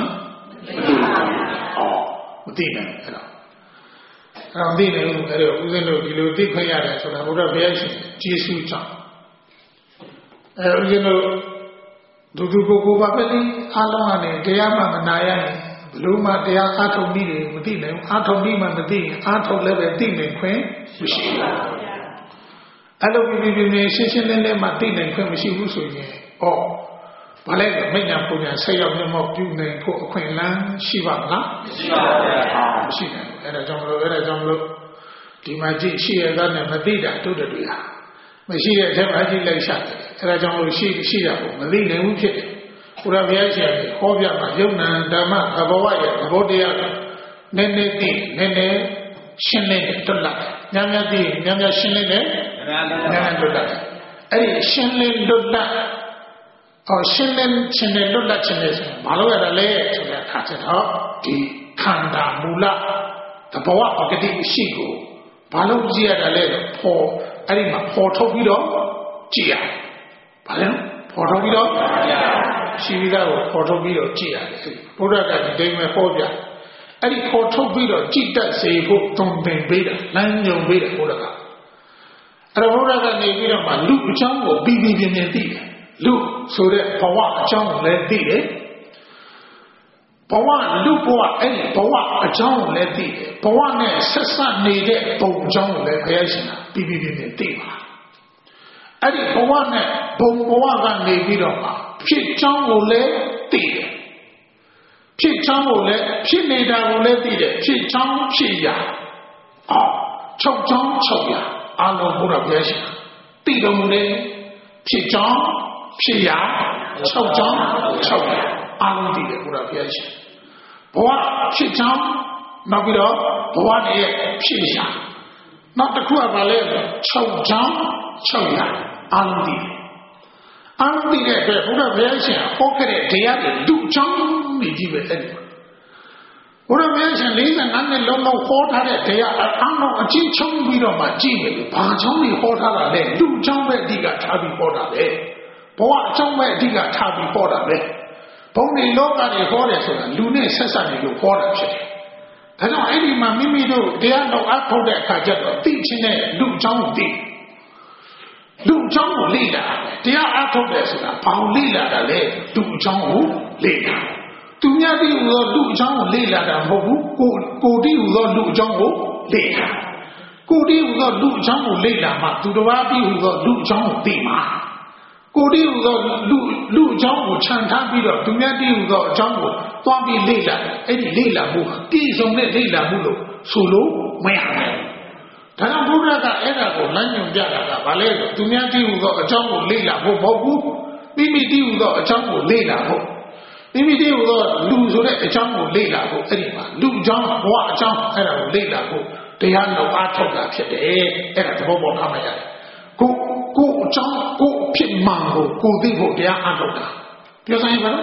မသိနိုင်ဘူးအဲ့တော့အဲ့တော့သိနေလို့အဲ့တော့ဦးဇင်းတို့ဒီလိုသိခွင့်ရတယ်ဆိုတာဘုရားဘုရားရှင်ကျေးဇူးကြောင့်အဲ့ဦးဇင်းတို့ဒုက္ခကိုကိုပါပဲလေအားလုံးကနေတရားမှမနာရရင်ဘလို့မှတရားအားထုတ်ပြီးတယ်မသိနိုင်ဘူးအားထုတ်ပြီးမှမသိရင်အားထုတ်လည်းပဲသိနိုင်ခွင့်မရှိဘူးအဲ့လိုပြီးပြီးပြီးရှင်းရှင်းလင်းလင်းမှသိနိုင်ခွင့်မရှိဘူးဆိုရင်ဩဘာလဲမိညာပူညာဆက်ရောက်မျက်မှောက်ပြုနိုင်ဖို့အခွင့်အလမ်းရှိပါမလားမရှိပါဘူးအာမရှိနိုင်ဘူးအဲ့ဒါကြောင့်မလို့အဲ့ဒါကြောင့်မလို့ဒီမှာကြည့်ရှိရတဲ့နဲ့မသိတာတို့တွေဟာမရှိတဲ့အထက်မှာကြည့်လိုက်ရှာတယ်အဲ့ဒါကြောင့်မလို့ရှိရှိတာကိုမသိနိုင်ဘူးဖြစ်တယ်ဘုရားဘုရားရှင်ဟောပြမှာယုံနာဓမ္မသဘောဝရဲ့သဘောတရားနည်းနည်းသိနည်းနည်းရှင်းလင်းတွတ်လိုက်ညံ့ညံ့သိညံ့ညံ့ရှင်းလင်းတယ်ညံ့ညံ့တွတ်လိုက်အဲ့ဒီရှင်းလင်းတွတ်လိုက်အော်ရှင်းလင်းခြင်းနဲ့လွတ်လပ်ခြင်းနဲ့ဆိုရင်ဘာလို့ရတာလဲဆိုတဲ့အခါကျတော့ဒီခန္ဓာမူလသဘောပဂတိရှိကိုဘာလို့ကြည့်ရတာလဲပေါ်အဲ့ဒီမှာပေါ်ထုတ်ပြီးတော့ကြည့်ရတယ်ဘာလဲပေါ်ထုတ်ပြီးတော့ရှိပြီးသားကိုပေါ်ထုတ်ပြီးတော့ကြည့်ရတယ်ဘုရားကဒီတိုင်းပဲဟောပြအဲ့ဒီပေါ်ထုတ်ပြီးတော့ကြည့်တတ်စေဖို့တုံသင်ပေးတာလမ်းညွှန်ပေးတယ်ဘုရားကအဲ့တော့ဘုရားကနေပြီးတော့မှလူအကြောင်းကိုပြီးပြီးပြင်းပြင်းသိတယ်လူဆိုတဲ့ဘဝအကြောင်းကိုလည်းသိတယ်ဘဝလူဘဝအဲ့ဒီဘဝအကြောင်းကိုလည်းသိတယ်ဘဝနဲ့ဆက်ဆက်နေတဲ့ပုံအကြောင်းကိုလည်းဘုရားရှင်ကပြီးပြီးပြင်းပြင်းသိပါအဲ့ဒီဘဝနဲ့ဘုံဘဝကနေပြီးတော့ဖြစ်ကြောင်းကိုလည်းသိတယ်ဖြစ်ကြောင်းကိုလည်းဖြစ်နေတာကိုလည်းသိတယ်ဖြစ်ကြောင်းဖြစ်ရာအော်ချုပ်ကြောင်းချုပ်ရာအလုံးဘုရားဘုရားရှင်သိတော်မူတယ်ဖြစ်ကြောင်းဖြစ်ရာချုပ်ကြောင်းချုပ်ရာအလုံးသိတယ်ဘုရားဘုရားရှင်ဘဝဖြစ်ကြောင်းနောက်ပြီးတော့ဘဝနဲ့ဖြစ်ရာနောက်တစ်ခုကဘာလဲချုပ်ကြောင်းချုပ်ရာအလုံးသိတယ်အလုံးသိတဲ့အတွက်ဘုရားဘုရားရှင်ဟောခဲ့တဲ့တရားတွေလူကြောင်းနေကြီးပဲအဲ့ဒီဘုရားဘုရားရှင်လေးဆယ်ငါးနှစ်လုံးလုံးဟောထားတဲ့တရားအလုံးအချင်းချုပ်ပြီးတော့မှကြည့်မယ်ဘာကြောင့်ဒီဟောထားတာလဲလူကြောင့်ပဲအဓိကထားပြီးဟောတာပဲဘဝအကြောင်းပဲအဓိကထားပြီးဟောတာပဲဘဘုံဒီလောကတွေဟောတယ်ဆိုတာလူနဲ့ဆက်ဆက်နေလို့ဟောတာဖြစ်တယ်ဒါကြောင့်အဲ့ဒီမှာမိမိတို့တရားတော်အထုတ်တဲ့အခါကျတော့သိချင်းတဲ့လူအကြောင်းကိုသိလူအကြောင်းကိုလေ့လာတရားအထုတ်တယ်ဆိုတာဘာလို့လေ့လာတာလဲလူအကြောင်းကိုလေ့လာသူများသိဟူသောလူအကြောင်းကိုလေ့လာတာမဟုတ်ဘူးကိုကိုသိဟူသောလူအကြောင်းကိုလေ့လာကိုသိဟူသောလူအကြောင်းကိုလေ့လာမှသူတစ်ပါးသိဟူသောလူအကြောင်းကိုသိမှာကိုသိဟူသောလူလူအကြောင်းကိုခြံထားပြီးတော့သူများသိဟူသောအကြောင်းကိုသွားပြီးလေ့လာအဲ့ဒီလေ့လာမှုပြည့်စုံတဲ့လေ့လာမှုလို့ဆိုလို့မရဘူးဒါကြောင့်ဘုရားကအဲ့ဒါကိုလမ်းညွှန်ပြတာကဘာလဲဆိုသူများသိဟူသောအကြောင်းကိုလေ့လာဖို့မဟုတ်ဘူးမိမိသိဟူသောအကြောင်းကိုလေ့လာဖို့မိမိသိဟူသောလူဆိုတဲ့အကြောင်းကိုလေ့လာဖို့အဲ့ဒီမှာလူအကြောင်းဘဝအကြောင်းအဲ့ဒါကိုလေ့လာဖို့တရားတော်အားထုတ်တာဖြစ်တယ်အဲ့ဒါသဘောပေါက်ထားမှရတယ်ကိုကိုအကြောင်းကိုဖြစ်မှန်ကိုကိုသိဖို့တရားအားထုတ်တာပြောစမ်းရပါလား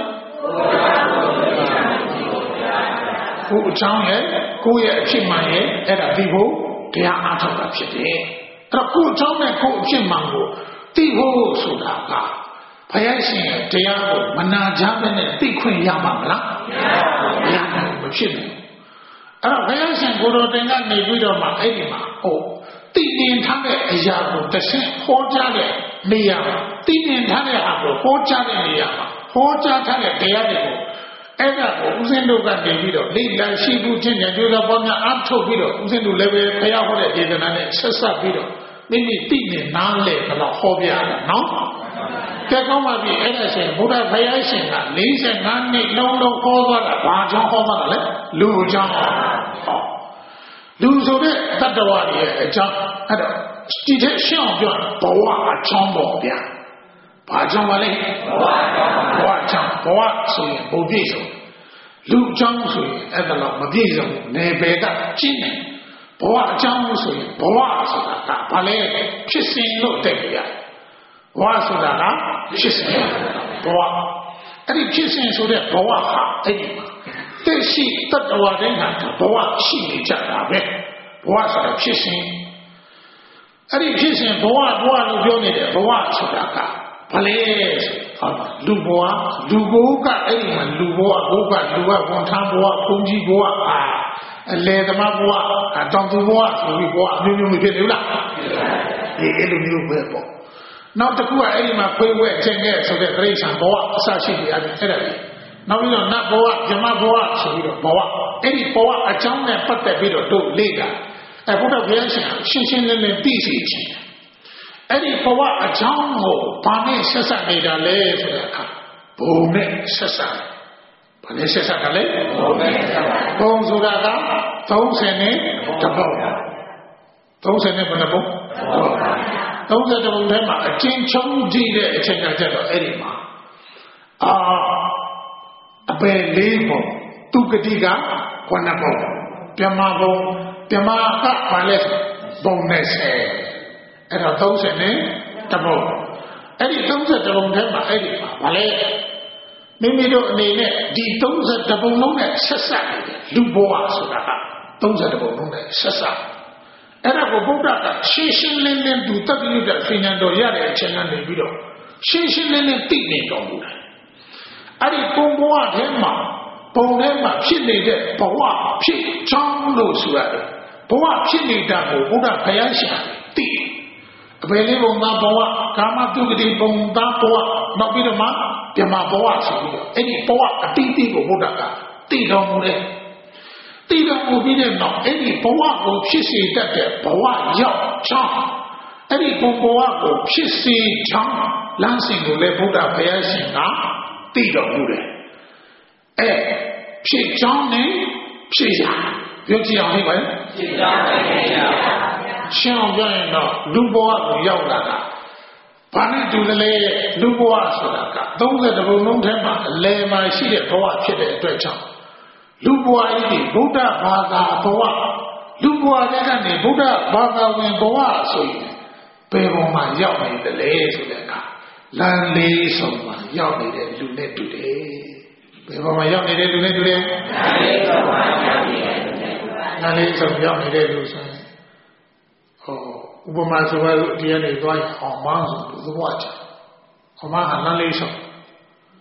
ကိုအကြောင်းရဲ့ကိုရဲ့အဖြစ်မှန်ရဲ့အဲ့ဒါသိဖို့တရားအားထုတ်တာဖြစ်တယ်အဲ့တော့ကိုအကြောင်းနဲ့ကိုအဖြစ်မှန်ကိုသိဖို့ဆိုတာကဘုရားရှင်ရဲ့တရားကိုမနာကြဘဲနဲ့သိခွင့်ရမှာမလားမရပါဘူးမဖြစ်ဘူးအဲ့တော့ဘုရားရှင်ကိုတော်တင်ကနေပြီးတော့မှအဲ့ဒီမှာဟိုတည်မြင်ထားတဲ့အရာကိုတစ်ဆင့်ဟောကြားတဲ့နေရာမှာတည်မြင်ထားတဲ့အရာကိုဟောကြားတဲ့နေရာမှာဟောကြားထားတဲ့တရားတွေကိုအဲ့ဒါကိုဦးဇင်းတို့ကနေပြီးတော့လိလာရှိမှုချင်းကြိုးစားပေါင်းများအထုတ်ပြီးတော့ဦးဇင်းတို့လည်းပဲဘုရားဟောတဲ့ဒေသနာနဲ့ဆက်ဆက်ပြီးတော့မိမိတည်မြင်နားလည်ဘယ်တော့ဟောပြရတာနော်ကဲကောင်းပါပြီအဲ့ဒါဆိုရင်ဘုရားဘုရားရှင်က၄၅နှစ်လုံးလုံးဟောသွားတာဘာကြောင့်ဟောသွားတာလဲလူကြောင့်ဟောလူဆိုတဲ့တတ္တဝါတွေရဲ့အကြောင်းအဲ့တော့ဒီထက်ရှင်းအောင်ပြောဘဝအကြောင်းပေါ့ဗျာဘာကြောင့်ပါလဲဘဝအကြောင်းဘဝအကြောင်းဘဝဆိုရင်ဘုပြည့်စုံလူအကြောင်းဆိုရင်အဲ့ဒါတော့မပြည့်စုံဘူးနေပေကကျင်းတယ်ဘဝအကြောင်းဆိုရင်ဘဝဆိုတာကဘာလဲဖြစ်စဉ်လို့တက်ပြရတယ်ဘဝဆိုတာကဖြစ်စဉ်ဘဝအဲ့ဒီဖြစ်စဉ်ဆိုတဲ့ဘဝဟာအဲ့ဒီမှာတက်ရှိတတ္တဝါတိုင်းဟာဘဝရှိနေကြတာပဲဘဝဆိုတာဖြစ်စဉ်အဲ့ဒီဖြစ်စဉ်ဘဝဘဝလို့ပြောနေတဲ့ဘဝဆိုတာကဘာလဲဆိုတော့လူဘဝလူကိုကအဲ့ဒီမှာလူဘဝဘုကလူကဝန်ထမ်းဘဝဘုံကြီးဘဝအာအလေသမားဘဝတောင်သူဘဝဆိုပြီးဘဝအမျိုးမျိုးဖြစ်နေဘူးလားဒီအဲ့လိုမျိုးပဲပေါ့နောက်တစ်ခုကအဲ့ဒီမှာဖွေးဝဲခြင်းနဲ့ဆိုတဲ့ပြိဿံဘဝအစရှိနေရတယ်အဲ့ဒါကြီးနောက်ပြီးတော့နတ်ဘဝဇမဘဝဆိုပြီးတော့ဘဝအဲ့ဒီဘဝအကြောင်းနဲ့ပတ်သက်ပြီးတော့တို့လေ့လာအဲဘုရားဘုရားရှင်ရှင်းရှင်းလင်းလင်းသိစေခြင်းအဲ့ဒီဘဝအကြောင်းကိုဘာနဲ့ဆက်ဆက်နေတာလဲဆိုတဲ့အခါဘုံနဲ့ဆက်ဆက်ဘာနဲ့ဆက်ဆက်တာလဲဘုံနဲ့ဆက်ဆက်ဘုံဆိုတာကသုံးဆယ်နဲ့တစ်ပုံသုံးဆယ်နဲ့ဘယ်နှပုံသုံးဆယ်တစ်ပုံထဲမှာအကျဉ်းချုပ်ကြည့်တဲ့အချိန်ကကျတော့အဲ့ဒီမှာအာအပယ်လေးပုံသူကတိကခုနှစ်ပုံပြမပုံပြမကဘာလဲဘုံနဲ့ဆယ်အဲ့တော့သုံးဆယ်နဲ့တစ်ပုံအဲ့ဒီသုံးဆယ်တစ်ပုံထဲမှာအဲ့ဒီမှာဘာလဲမိမိတို့အနေနဲ့ဒီသုံးဆယ်တစ်ပုံလုံးနဲ့ဆက်ဆက်နေတယ်လူဘဝဆိုတာကသုံးဆယ်တစ်ပုံလုံးနဲ့ဆက်ဆက်အဲ့ဒါကိုဗုဒ္ဓကရှင်းရှင်းလင်းလင်းသူတတိယတဲ့ဖိညာတော်ရတဲ့အချိန်ကနေပြီးတော့ရှင်းရှင်းလင်းလင်းသိနေတော်မူတယ်အဲ့ဒီပုံဘဝထဲမှာပုံထဲမှာဖြစ်နေတဲ့ဘဝဖြစ်ချောင်းလို့ဆိုရတယ်ဘဝဖြစ်နေတာကိုဘုရားဘုရားရှင်သိအပေလေးပုံသားဘဝကာမတုဂတိပုံသားဘဝနောက်ပြီးတော့မှပြမဘဝဆိုပြီးတော့အဲ့ဒီဘဝအတိအကျကိုဘုရားကသိတော်မူတယ်သိတော်မူပြီးတဲ့နောက်အဲ့ဒီဘဝကိုဖြစ်စေတတ်တဲ့ဘဝရောက်ချောင်းအဲ့ဒီဘဝကိုဖြစ်စေချောင်းလမ်းစဉ်ကိုလည်းဘုရားဘုရားရှင်ကသိတော်မူတယ်အဲဖြစ်ချောင်းနဲ့ဖြစ်ရပြောကြည့်အောင်ဟဲ့ပါဖြစ်ချောင်းနဲ့ဖြစ်ရရှင်းအောင်ပြောရင်တော့လူဘဝကိုရောက်လာတာဘာနဲ့တူလဲလူဘဝဆိုတာကသုံးဆယ်ပုံလုံးထဲမှာအလယ်မှာရှိတဲ့ဘဝဖြစ်တဲ့အတွက်ကြောင့်လူဘဝကြီးဒီဗုဒ္ဓဘာသာဘဝလူဘဝတွေကနေဗုဒ္ဓဘာသာဝင်ဘဝဆိုရင်ဘယ်ပုံမှာရောက်နေတယ်လဲဆိုတဲ့အခါလမ်းလေးဆုံးမှာရောက်နေတဲ့လူနဲ့တူတယ်ဘယ်ပုံမှာရောက်နေတဲ့လူနဲ့တူတယ်လမ်းလေးဆုံးမှာရောက်နေတဲ့လူနဲ့တူတယ်လမ်းလေးဆုံးရောက်နေတဲ့လူဆိုရင်ဟောဥပမာဆိုပါလို့ဒီကနေသွားရင်အောင်မဆိုသဘောချအောင်မဟာလမ်းလေးဆုံး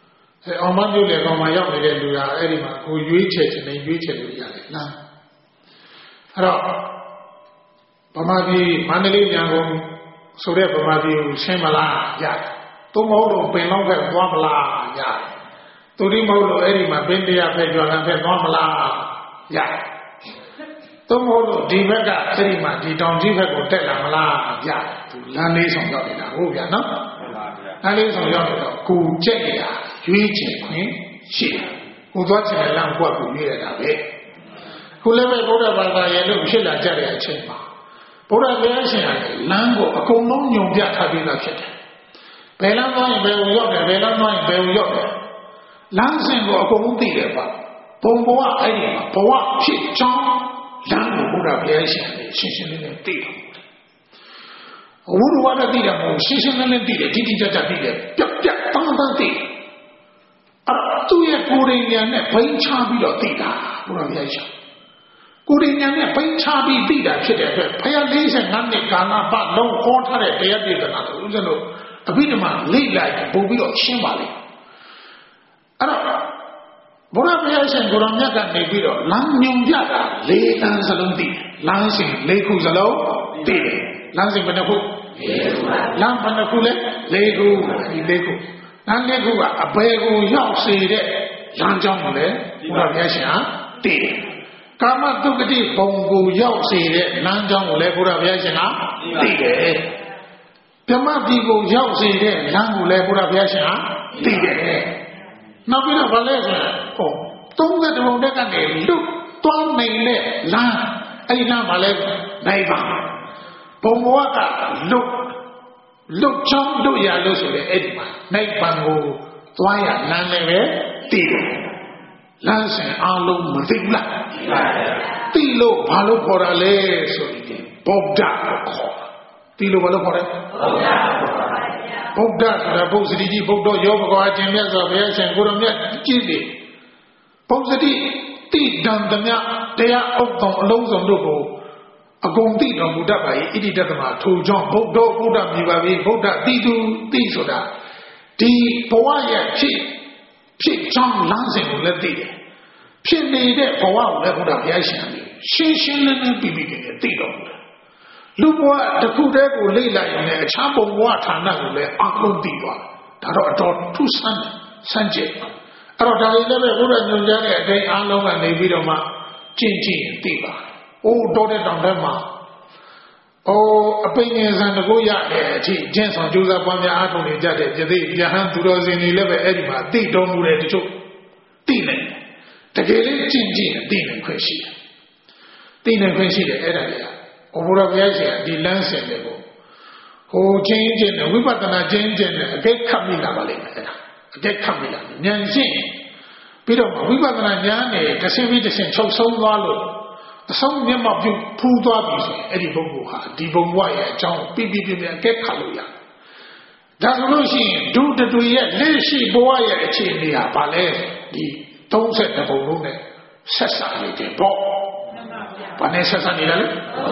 အောင်မမျိုးလေကောင်မရောက်နေတဲ့လူကအဲ့ဒီမှာကိုရွေးချယ်ခြင်းနဲ့ရွေးချယ်လို့ရတယ်လားအဲ့တော့ဗမာပြည်မန္တလေးညံကုန်ဆိုတဲ့ဗမာပြည်ကိုရှင်းမလားရတယ်သို့မဟုတ်လို့ပင်လောက်ပဲသွားမလားရတယ်သူဒီမဟုတ်လို့အဲ့ဒီမှာပင်တရားပဲကြွားလမ်းပဲသွားမလားရတယ်သို့မဟုတ်လို့ဒီဘက်ကအဲ့ဒီမှာဒီတောင်ကြီးဘက်ကိုတက်လာမလားရတယ်သူလမ်းလေးဆောင်ရောက်နေတာဟုတ်ဗျာနော်လမ်းလေးဆောင်ရောက်နေတော့ကိုကြက်ရရွေးချယ်ခွင့်ရှိတယ်ကိုသွားချင်တဲ့လမ်းကွက်ကိုရွေးရတာပဲခုလည်းပဲဘုရားဘာသာရဲ့လို့ဖြစ်လာကြတဲ့အချိန်မှာဘုရားတရားရှင်ကလမ်းကိုအကုန်လုံးညွန်ပြထားပြီးသားဖြစ်တယ်ဘယ်လမ်းသွားရင်ဘယ်ကိုရောက်တယ်ဘယ်လမ်းသွားရင်ဘယ်ကိုရောက်တယ်လမ်းစဉ်ကိုအကုန်လုံးသိတယ်ပါဘုံဘဝအဲ့ဒီမှာဘဝဖြစ်ကြောင်းလမ်းကိုဘုရားတရားရှင်ကရှင်းရှင်းလင်းလင်းသိတယ်ဝိရဝါဒသိတယ်မဟုတ်ရှင်းရှင်းလင်းလင်းသိတယ်တိတိကျကျသိတယ်ပြက်ပြက်တန်းတန်းသိတယ်အဲ့သူ့ရဲ့ကိုယ်ရင်းနဲ့ဘိန်းချပြီးတော့သိတာဘုရားတရားရှင်ကိုယ်ရင်းနဲ့ဘိန်းချပြီးသိတာဖြစ်တဲ့အတွက်ဘုရားလေး၅နှစ်ကာလပတ်လုံးဟောထားတဲ့တရားပြည့်စုံတာကိုဦးဇင်းတို့အဘိဓမ္မာလေ့လိုက်ပို့ပြီးတော့ရှင်းပါလိမ့်အဲ့တော့ဘုရားတရားရှင်ကိုရောမြတ်ကနေပြီးတော့လမ်းညွန်ပြတာလေးလမ်းစလုံးသိတယ်လမ်းစဉ်လေးခုစလုံးသိတယ်လမ်းစဉ်ဘယ်နှခုလေးခုပါလမ်းဘယ်နှခုလဲလေးခုဒီလေးခုလမ်းလေးခုကအဘယ်ကိုရောက်စေတဲ့လမ်းကြောင်းကိုလည်းဘုရားတရားရှင်ဟာသိတယ်ကာမတုဂတိဘုံကိုရောက်စေတဲ့လမ်းကြောင်းကိုလည်းဘုရားဘုရားရှင်ကသိတယ်ဗြဟ္မပြည်ကိုရောက်စေတဲ့လမ်းကိုလည်းဘုရားဘုရားရှင်ကသိတယ်နောက်ပြီးတော့ဗာလဲဆိုဟောသုံးတဲ့ဘုံတက်ကနေလွတ်သွားနေတဲ့လမ်းအဲ့ဒီလမ်းဗာလဲနိုင်ပါဘုံဘဝကလွတ်လွတ်ချောင်းလွတ်ရလို့ဆိုတဲ့အဲ့ဒီမှာနိုင်ပံကိုသွားရလမ်းလည်းပဲသိတယ်လမ်းစဉ်အားလုံးမသိဘူးလားသိလို့ဘာလို့ခေါ်တာလဲဆိုရင်ဗုဒ္ဓကိုခေါ်သိလို့ဘာလို့ခေါ်လဲဗုဒ္ဓဆိုတာဘုဇတိကြီးဗုဒ္ဓရောဘဂဝါရှင်မြတ်စွာဘုရားရှင်ကိုရမြတ်ကြည့်တယ်ဘုဇတိတိတံတမြတရားအုပ်တော်အလုံးစုံတို့ကိုအကုန်သိတော်မူတတ်ပါ၏ဣတိတတမထိုကြောင့်ဗုဒ္ဓဗုဒ္ဓမြည်ပါပြီဗုဒ္ဓတိသူတိဆိုတာဒီဘဝရဲ့ဖြစ်ဖြစ်ကြောင်းလမ်းစဉ်ကိုလည်းသိတယ်ဖြစ်နေတဲ့ဘဝကိုလည်းဘုရားဘုရားရှင်ရှင်းရှင်းလင်းလင်းပြပြီးတယ်သိတော်မူတယ်လူဘဝတစ်ခုတည်းကိုလေ့လာရင်လည်းအခြားဘုံဘဝဌာနကိုလည်းအကုန်သိသွားဒါတော့အတော်ထူးဆန်းဆန်းကျင်အဲ့တော့ဒါလေးလည်းပဲဘုရားညွှန်ကြားတဲ့အတိုင်းအားလုံးကနေပြီးတော့မှကျင့်ကြည့်ရင်သိပါအိုးတော်တဲ့တောင်ထဲမှာအိုးအပိငယ်ဆန်တကူရတဲ့အထိကျင့်ဆောင်ကြိုးစားပွားများအားထုတ်နေကြတဲ့ယသိယဟန်သူတော်စင်တွေလည်းပဲအဲ့ဒီမှာသိတော်မူတဲ့တချို့သိနေတကယ်လေးကျင့်ကြည့်ရင်သိနေခွင့်ရှိတယ်သိနေခွင့်ရှိတယ်အဲ့ဒါတွေကဘုရားဘုရားရှင်ဒီလမ်းစဉ်တွေကိုဟိုချင်းချင်းနဲ့ဝိပဿနာချင်းချင်းနဲ့အကဲခတ်မိလာပါလိမ့်မယ်အဲ့ဒါအကဲခတ်မိလာဉာဏ်ရှင်းပြီးတော့ဝိပဿနာဉာဏ်နဲ့တစ်ဆင့်ပြီးတစ်ဆင့်ချုပ်ဆုံးသွားလို့အဆုံးမျက်မှောက်ပြုဖူးသွားပြီဆိုရင်အဲ့ဒီပုဂ္ဂိုလ်ဟာဒီဘုံဘဝရဲ့အကြောင်းပြပြပြပြအကဲခတ်လို့ရတယ်ဒါဆိုလို့ရှိရင်ဒုတတူရဲ့လက်ရှိဘဝရဲ့အခြေအနေဟာဘာလဲဒီသုံးဆယ်တပုံလုံးနဲ့ဆက်ဆံနေတယ်ပေါ့ဘာနဲ့ဆက်ဆံနေလဲ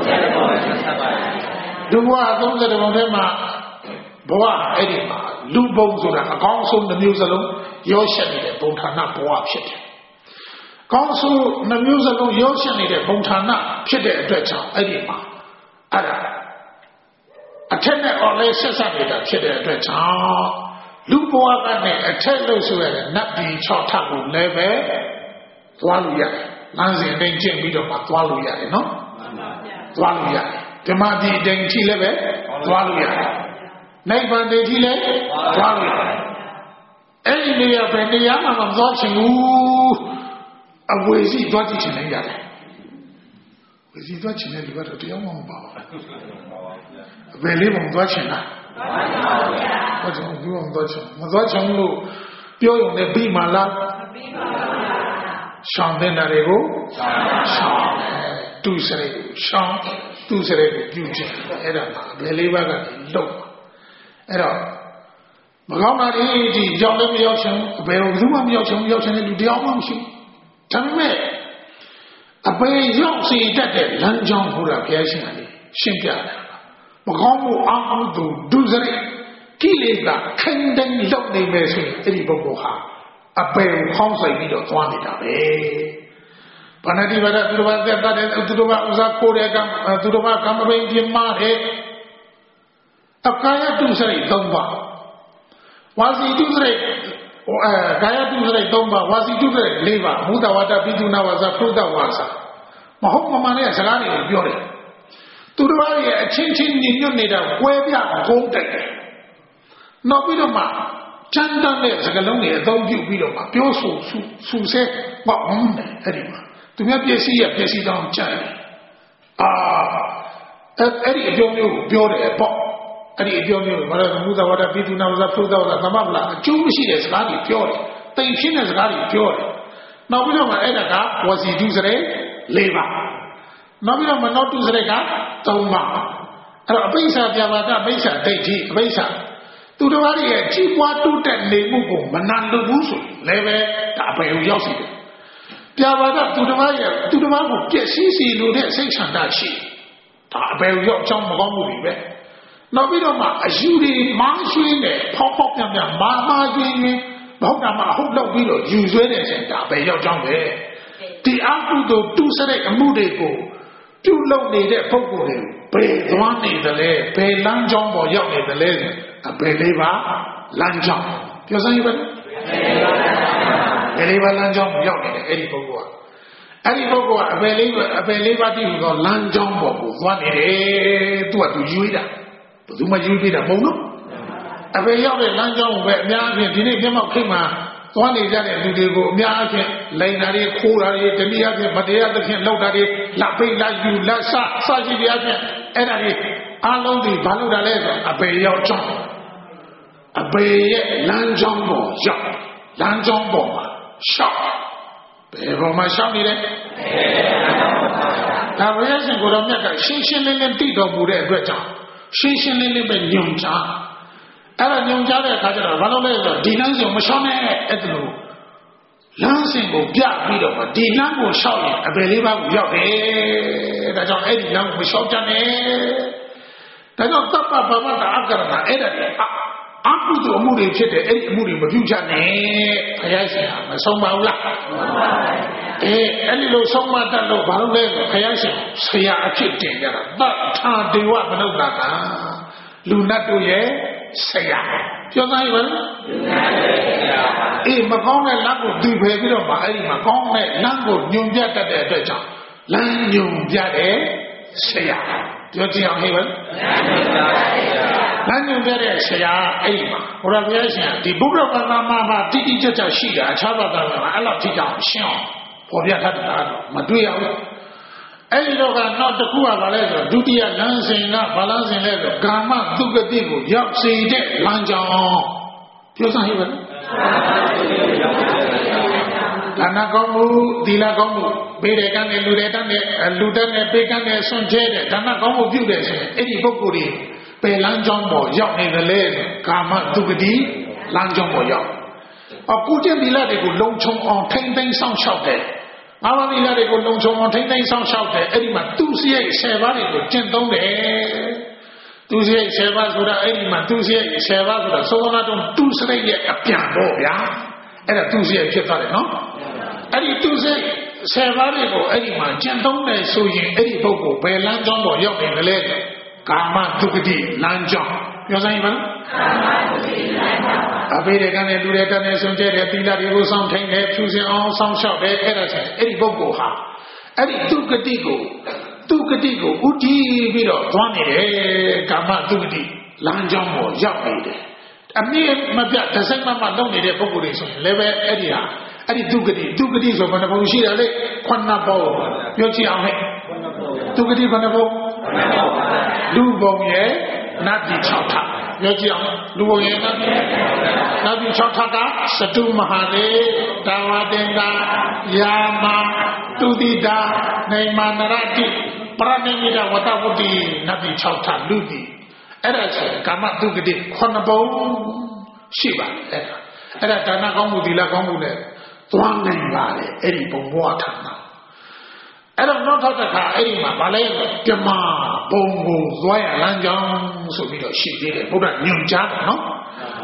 ဒုဘဝသုံးဆယ်တပုံထဲမှာဘဝအဲ့ဒီမှာလူဘုံဆိုတာအကောင်းဆုံးတစ်မျိုးစလုံးရောရှက်နေတဲ့ဘုံဌာနဘဝဖြစ်တယ်ကောင်းဆုံးနှမျိုးစလုံးရောရှက်နေတဲ့ဘုံဌာနဖြစ်တဲ့အတွက်ကြောင့်အဲ့ဒီမှာအဲ့ဒါအထက်နဲ့အော်လဲဆက်ဆက်နေတာဖြစ်တဲ့အတွက်ကြောင့်လူဘဝကနေအထက်လို့ဆိုရတဲ့နတ်ပြည်၆ထပ်ကိုလည်းပဲသွားလို့ရတယ်လမ်းစဉ်တိုင်းကျင့်ပြီးတော့မှသွားလို့ရတယ်နော်သွားလို့ရတယ်ဓမ္မပြည်တိုင်းကြည့်လည်းပဲသွားလို့ရတယ်နိဗ္ဗာန်တိုင်းကြည့်လည်းသွားလို့ရတယ်အဲ့ဒီနေရာပဲနေရာမှာမသွားချင်ဘူးအဝေစီသွားကြည့်ချင်နေရတယ်ဝေစီသွားချင်တဲ့လူကတော့တရားမှမပါဘူးအဘယ်လေးမှမသွားချင်လားမသွားချင်ပါဘူးဘာကြောင့်မသွားချင်မသွားချင်လို့ပြောရုံနဲ့ပြီးမှလားမပြီးပါဘူးရှောင်တဲ့နာတွေကိုရှောင်သူစရိတ်ကိုရှောင်သူစရိတ်ကိုပြုခြင်းအဲ့ဒါမှာဘယ်လေးပါးကနေလုံးအဲ့တော့မကောင်းတာဒီဒီကြောင့်လည်းမရောက်ချင်ဘူးဘယ်လိုမှမရောက်ချင်ဘူးရောက်ချင်တဲ့လူတရားမှမရှိဘူးဒါပေမဲ့အပေရောက်စီတတ်တဲ့လမ်းကြောင်းဘုရားဘုရားရှင်ကရှင်းပြတယ်မကောင်းမှုအမှုသူဒုစရိတ်ကိလေသာခင်းတဲ့လောက်နေမယ်ဆိုရင်အဲ့ဒီပုဂ္ဂိုလ်ဟာအပေခေါင်းဆိုင်ပြီးတော့သွားနေတာပဲဘာနာတိဘာသူတော်ဘာသက်တဲ့သူတော်ဘာဥစားကိုတဲ့ကံသူတော်ဘာကံမပင်ပြမတဲ့အကာယတုစရိတ်သုံးပါဝါစီတုစရိတ်အဲကာယတုစရိတ်သုံးပါဝါစီတုစရိတ်လေးပါဘုဒ္ဓဝါဒပိတုနာဝါစာဖုဒ္ဓဝါစာမဟုတ်မမှန်တဲ့စကားတွေကိုပြောတယ်သူတော်ဘာရဲ့အချင်းချင်းညီညွတ်နေတာကွဲပြားဂုံးတက်တယ်နောက်ပြီးတော့မှချမ်းသာတဲ့စကားလုံးတွေအသုံးပြုပြီးတော့မှပြောဆိုဆူဆူဆဲပေါ့အဲ့ဒီမှာသူများပစ္စည်းရပစ္စည်းတောင်ကြတယ်အာအဲ့ဒီအပြောမျိုးကိုပြောတယ်ပေါ့အဲ့ဒီအပြောမျိုးဘာလို့မူသာဝတ္တပိတုနာဝဇဖုဒ္ဓဝဇသမဗလာအကျိုးမရှိတဲ့စကားတွေပြောတယ်တိမ်ရှင်းတဲ့စကားတွေပြောတယ်နောက်ပြီးတော့မှအဲ့ဒါကဝစီတုစရဲလေးပါနောက်ပြီးတော့မနောတုစရဲကသုံးပါအဲ့တော့အပိစ္ဆာပြပါဒအပိစ္ဆာဒိဋ္ဌိအပိစ္ဆာသူတော်ဘာရဲ့ကြီးပွားတိုးတက်နေမှုကိုမနာလိုဘူးဆိုလည်းပဲဒါအပေကိုရောက်စီတယ်ပြပါဒသူတော်ဘာရဲ့သူတော်ဘာကိုပြည့်စည်စီလိုတဲ့စိတ်ဆန္ဒရှိဒါအပေကိုရောက်ချောင်းမကောင်းမှုတွေပဲနောက်ပြီးတော့မှအယူတွေမောင်းရွှင်းတယ်ဖောက်ဖောက်ပြန်ပြန်မာမာရွှင်းရွှင်းမဟုတ်တာမှအဟုတ်လောက်ပြီးတော့ယူဆွဲတယ်ဆိုရင်ဒါပဲရောက်ချောင်းပဲဒီအကုသိုလ်တူစတဲ့အမှုတွေကိုပြုလုပ်နေတဲ့ပုဂ္ဂိုလ်တွေဘယ်သွားနေသလဲဘယ်လမ်းကြောင်းပေါ်ရောက်နေသလဲအပေလေးပါလမ်းကြောင်းပြောစမ်းရပါလားဘယ်လေးပါလမ်းကြောင်းပေါ်ရောက်နေတယ်အဲ့ဒီပုဂ္ဂိုလ်ကအဲ့ဒီပုဂ္ဂိုလ်ကအပေလေးအပေလေးပါတည်ဟူသောလမ်းကြောင်းပေါ်ကိုသွားနေတယ်သူကသူရွေးတာဘယ်သူမှရွေးပြတာမဟုတ်နော်အပေရောက်တဲ့လမ်းကြောင်းကိုပဲအများအပြားဒီနေ့မျက်မှောက်ခိမှသွားနေကြတဲ့လူတွေကိုအများအပြားလိန်တာတွေခိုးတာတွေတနည်းအားဖြင့်မတရားသဖြင့်လောက်တာတွေလက်ပိတ်လက်ယူလက်ဆစရှိတဲ့အပြင်အဲ့ဒါတွေအလုံးဒီဘာလို့တာလဲဆိုအပေရောက်ကြောင်းအပေရဲ့လမ်းကြောင်းပေါ်ရောက်လမ်းကြောင်းပေါ်မှာရှောက်ဘယ်ပေါ်မှာရှောက်နေလဲဒါဘုရားရှင်ကိုယ်တော်မြတ်ကရှင်းရှင်းလင်းလင်းသိတော်မူတဲ့အတွက်ကြောင့်ရှင်းရှင်းလင်းလင်းပဲညွှန်ကြားအဲ့ဒါညွှန်ကြားတဲ့အခါကျတော့ဘာလို့လဲဆိုတော့ဒီလမ်းစဉ်မရှောက်နဲ့အဲ့ဒါလို့လမ်းစဉ်ကိုပြပြီးတော့ဒီလမ်းကိုရှောက်ရင်အပေလေးပါးကိုရောက်တယ်ဒါကြောင့်အဲ့ဒီလမ်းကိုမရှောက်ကြနဲ့ဒါကြောင့်တပ္ပဗမတအကရဏအဲ့ဒါအကုသိုလ်အမှုတွေဖြစ်တယ်အဲ့ဒီအမှုတွေမပြုကြနဲ့ဘုရားရှင်ကမဆုံးပါဘူးလားအေးအဲ့ဒီလိုဆုံးမတတ်လို့ဘာလို့လဲဆိုဘုရားရှင်ဆရာအဖြစ်တင်ကြတာတထာဒေဝမနုဿကလူနတ်တို့ရဲ့ဆရာပြောသားရပါလားအေးမကောင်းတဲ့လမ်းကိုသူဖယ်ပြီးတော့ဗာအဲ့ဒီမှာကောင်းတဲ့လမ်းကိုညွန်ပြတတ်တဲ့အတွက်ကြောင့်လမ်းညွန်ပြတဲ့ဆရာပြောကြည့်အောင်ဟဲ့ပါလမ်းညွန်ပြတဲ့ဆရာအဲ့ဒီမှာဘုရားဘုရားရှင်ဒီဘုရားဘာသာမှာမှာတိတိကျကျရှိတာအခြားဘာသာမှာအဲ့လိုထိကြအောင်ရှင်းအောင်ပေါ်ပြတတ်တာတော့မတွေ့ရဘူးအဲ့ဒီတော့ကနောက်တစ်ခုကဘာလဲဆိုတော့ဒုတိယလမ်းစဉ်ကဘာလမ်းစဉ်လဲဆိုကာမသုဂတိကိုရောက်စေတဲ့လမ်းကြောင်းပြောစမ်းဟိပါလားဒါနကောင်းမှုသီလကောင်းမှုဘေးတဲ့ကံနဲ့လူတဲ့တန်းနဲ့လူတဲ့နဲ့ဘေးကံနဲ့ဆွန့်ချဲတဲ့ဒါနကောင်းမှုပြုတဲ့ဆိုရင်အဲ့ဒီပုဂ္ဂိုလ်တွေပယ်လမ်းကြောင်းပေါ်ရောက်နေတယ်လေကာမသုဂတိလမ်းကြောင်းပေါ်ရောက်အခုကျင့်သီလတွေကိုလုံခြုံအောင်ထိမ့်သိမ်းဆောင်ရှောက်တယ်ငါးပါးသီလတွေကိုလုံခြုံအောင်ထိမ့်သိမ်းဆောင်ရှောက်တယ်အဲ့ဒီမှာသူစရိုက်ဆယ်ပါးတွေကိုကျင့်သုံးတယ်သူစရိုက်ဆယ်ပါးဆိုတာအဲ့ဒီမှာသူစရိုက်ဆယ်ပါးဆိုတာသောဝနာတုံသူစရိုက်ရဲ့အပြန်တော့ဗျာအဲ့ဒါသူစရိုက်ဖြစ်သွားတယ်နော်အဲ့ဒီသူစရိုက်ဆယ်ပါးတွေကိုအဲ့ဒီမှာကျင့်သုံးတယ်ဆိုရင်အဲ့ဒီပုဂ္ဂိုလ်ဘယ်လမ်းကြောင်းပေါ်ရောက်နေတယ်လဲကာမသုဂတိလမ်းကြောင်းပြောစမ်းရပါလားကာမသုဂတိလမ်းကြောင်းအဘိဓိကံနဲ့လူတွေတန်းနဲ့ဆွန့်ကျဲတဲ့သီလတွေကိုစောင့်ထိုင်တယ်ဖြူစင်အောင်စောင့်ရှောက်တယ်အဲ့ဒါဆိုအဲ့ဒီပုဂ္ဂိုလ်ဟာအဲ့ဒီသုဂတိကိုသုဂတိကိုဥတည်ပြီးတော့သွားနေတယ်ကာမသုဂတိလမ်းကြောင်းပေါ်ရောက်နေတယ်အမြင့်မပြတ်တစ်စိမ့်မမလုပ်နေတဲ့ပုဂ္ဂိုလ်တွေဆိုရင်လည်းပဲအဲ့ဒီဟာအဲ့ဒီသုဂတိသုဂတိဆိုဘယ်နှပုံရှိတာလဲခုနှစ်ပုံပြောကြည့်အောင်ဟဲ့သုဂတိဘယ်နှပုံလူပုံရဲ့နတ်ပြည်၆ထပ်ပြောကြည့်အောင်လူပုံရဲ့နတ်ပြည်နတ်ပြည်၆ထပ်ကစတုမဟာဒေဒါဝတင်္တာယာမတုတိတာနေမန္တရတိပရဏိမိတဝတ္တဝတ္တိနတ်ပြည်၆ထပ်လူပြည်အဲ့ဒါဆိုကာမသုဂတိခုနှစ်ပုံရှိပါတယ်အဲ့ဒါဒါနကောင်းမှုသီလကောင်းမှုနဲ့သွားနိုင်ပါလေအဲ့ဒီဘုံဘဝဌာနအဲ့တော့နောက်ထပ်တစ်ခါအဲ့ဒီမှာဗာလဲပြမဘုံကိုသွားရလမ်းကြောင်းဆိုပြီးတော့ရှိသေးတယ်ဘုရားညွန်ကြားတယ်နော်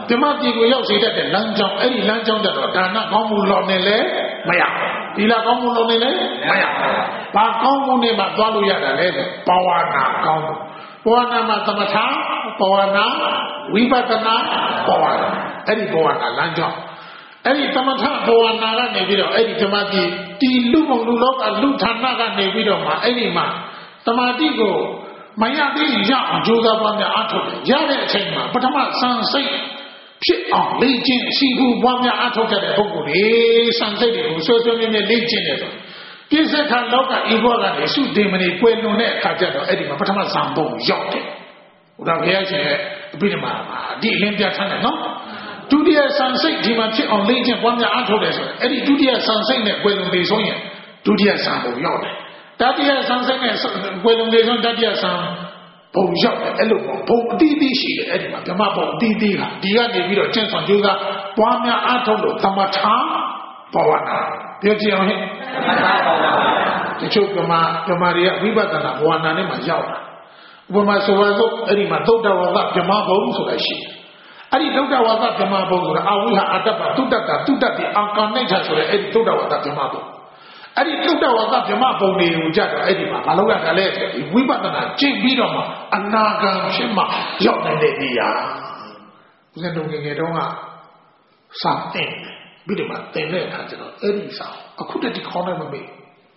ပြမပြည်ကိုရောက်စေတတ်တဲ့လမ်းကြောင်းအဲ့ဒီလမ်းကြောင်းကြတော့ဒါနကောင်းမှုလောနေလဲမရဒီလာကောင်းမှုလောနေလဲမရဘာကောင်းမှုနဲ့မှသွားလို့ရတာလဲပဝနာကောင်းမှုပဝနာမှာသမထပဝနာဝိပဿနာပဝနာအဲ့ဒီပဝနာလမ်းကြောင်းအဲ့ဒီသမထပဝနာကနေပြီးတော့အဲ့ဒီဓမ္မကြီးတီလူဘုံလူလောကလူဌာနကနေပြီးတော့မှအဲ့ဒီမှာတမာတိကိုမရသေးရအောင်ကြိုးစားပွားများအားထုတ်တယ်ရတဲ့အချိန်မှာပထမစံစိတ်ဖြစ်အောင်လေ့ကျင့်ရှိဖို့ပွားများအားထုတ်တဲ့ပုဂ္ဂိုလ်တွေစံစိတ်တွေကိုဆွဲဆွဲမြဲမြဲလေ့ကျင့်တယ်ဆိုပြည့်စက်ခါလောကဤဘောကနေစုတင်မနေကွယ်လွန်တဲ့အခါကျတော့အဲ့ဒီမှာပထမစံပုံရောက်တယ်ဘုရားဘုရားရှင်ရဲ့အဘိဓမ္မာမှာဒီအလင်းပြထားတယ်နော်ဒုတိယစံစိတ်ဒီမှာဖြစ်အောင်လေ့ကျင့်ပွားများအားထုတ်တယ်ဆိုအဲ့ဒီဒုတိယစံစိတ်နဲ့ကွယ်လွန်ပြီဆိုရင်ဒုတိယစံပုံရောက်တယ်တတိယစံစိတ်နဲ့ကွယ်လွန်ပြီဆိုတတိယစံဘုံရောက်တယ်အဲ့လိုဘုံအတိအတိရှိတယ်အဲ့ဒီမှာဓမ္မဘုံအတိအတိဟာဒီကနေပြီးတော့ကျင့်ဆောင်ကြိုးစားပွားများအားထုတ်လို့သမထဘဝနာပြောကြည့်အောင်ဟဲ့သမထဘဝနာတချို့ဓမ္မဓမ္မတွေကဝိပဿနာဘဝနာနဲ့မှရောက်တာဥပမာဆိုပါစို့အဲ့ဒီမှာသုတ္တဝါဒဓမ္မဘုံဆိုတာရှိတယ်အဲ့ဒီသုတ္တဝါဒဓမ္မဘုံဆိုတာအဝိဟာအတ္တပသုတ္တတာသုတ္တတိအာကာနိဋ္ဌဆိုတဲ့အဲ့ဒီသုတ္တဝါဒဓမ္မဘုံအဲ့ဒီသုတ္တဝါဒဓမ္မဘုံတွေကိုကြတော့အဲ့ဒီမှာမလုပ်ရတာလဲဒီဝိပဿနာကျင့်ပြီးတော့မှအနာဂံဖြစ်မှရောက်နိုင်တဲ့နေရာဦးဇင်းတို့ငယ်ငယ်တုန်းကစာတင်ပြီးတော့မှသင်တဲ့အခါကျတော့အဲ့ဒီစာအခုတည်းဒီခေါင်းနဲ့မမေ့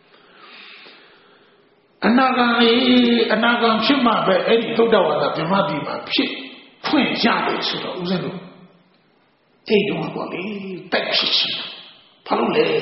အနာဂံလေးအနာဂံဖြစ်မှပဲအဲ့ဒီသုတ္တဝါဒဓမ္မဒီမှာဖြစ်ဖွင့်ရတယ်ဆိုတော့ဦးဇင်းတို့အဲ့တုန်းကပေါ့လေတိုက်ဖြစ်ချင်ဘာလို့လဲ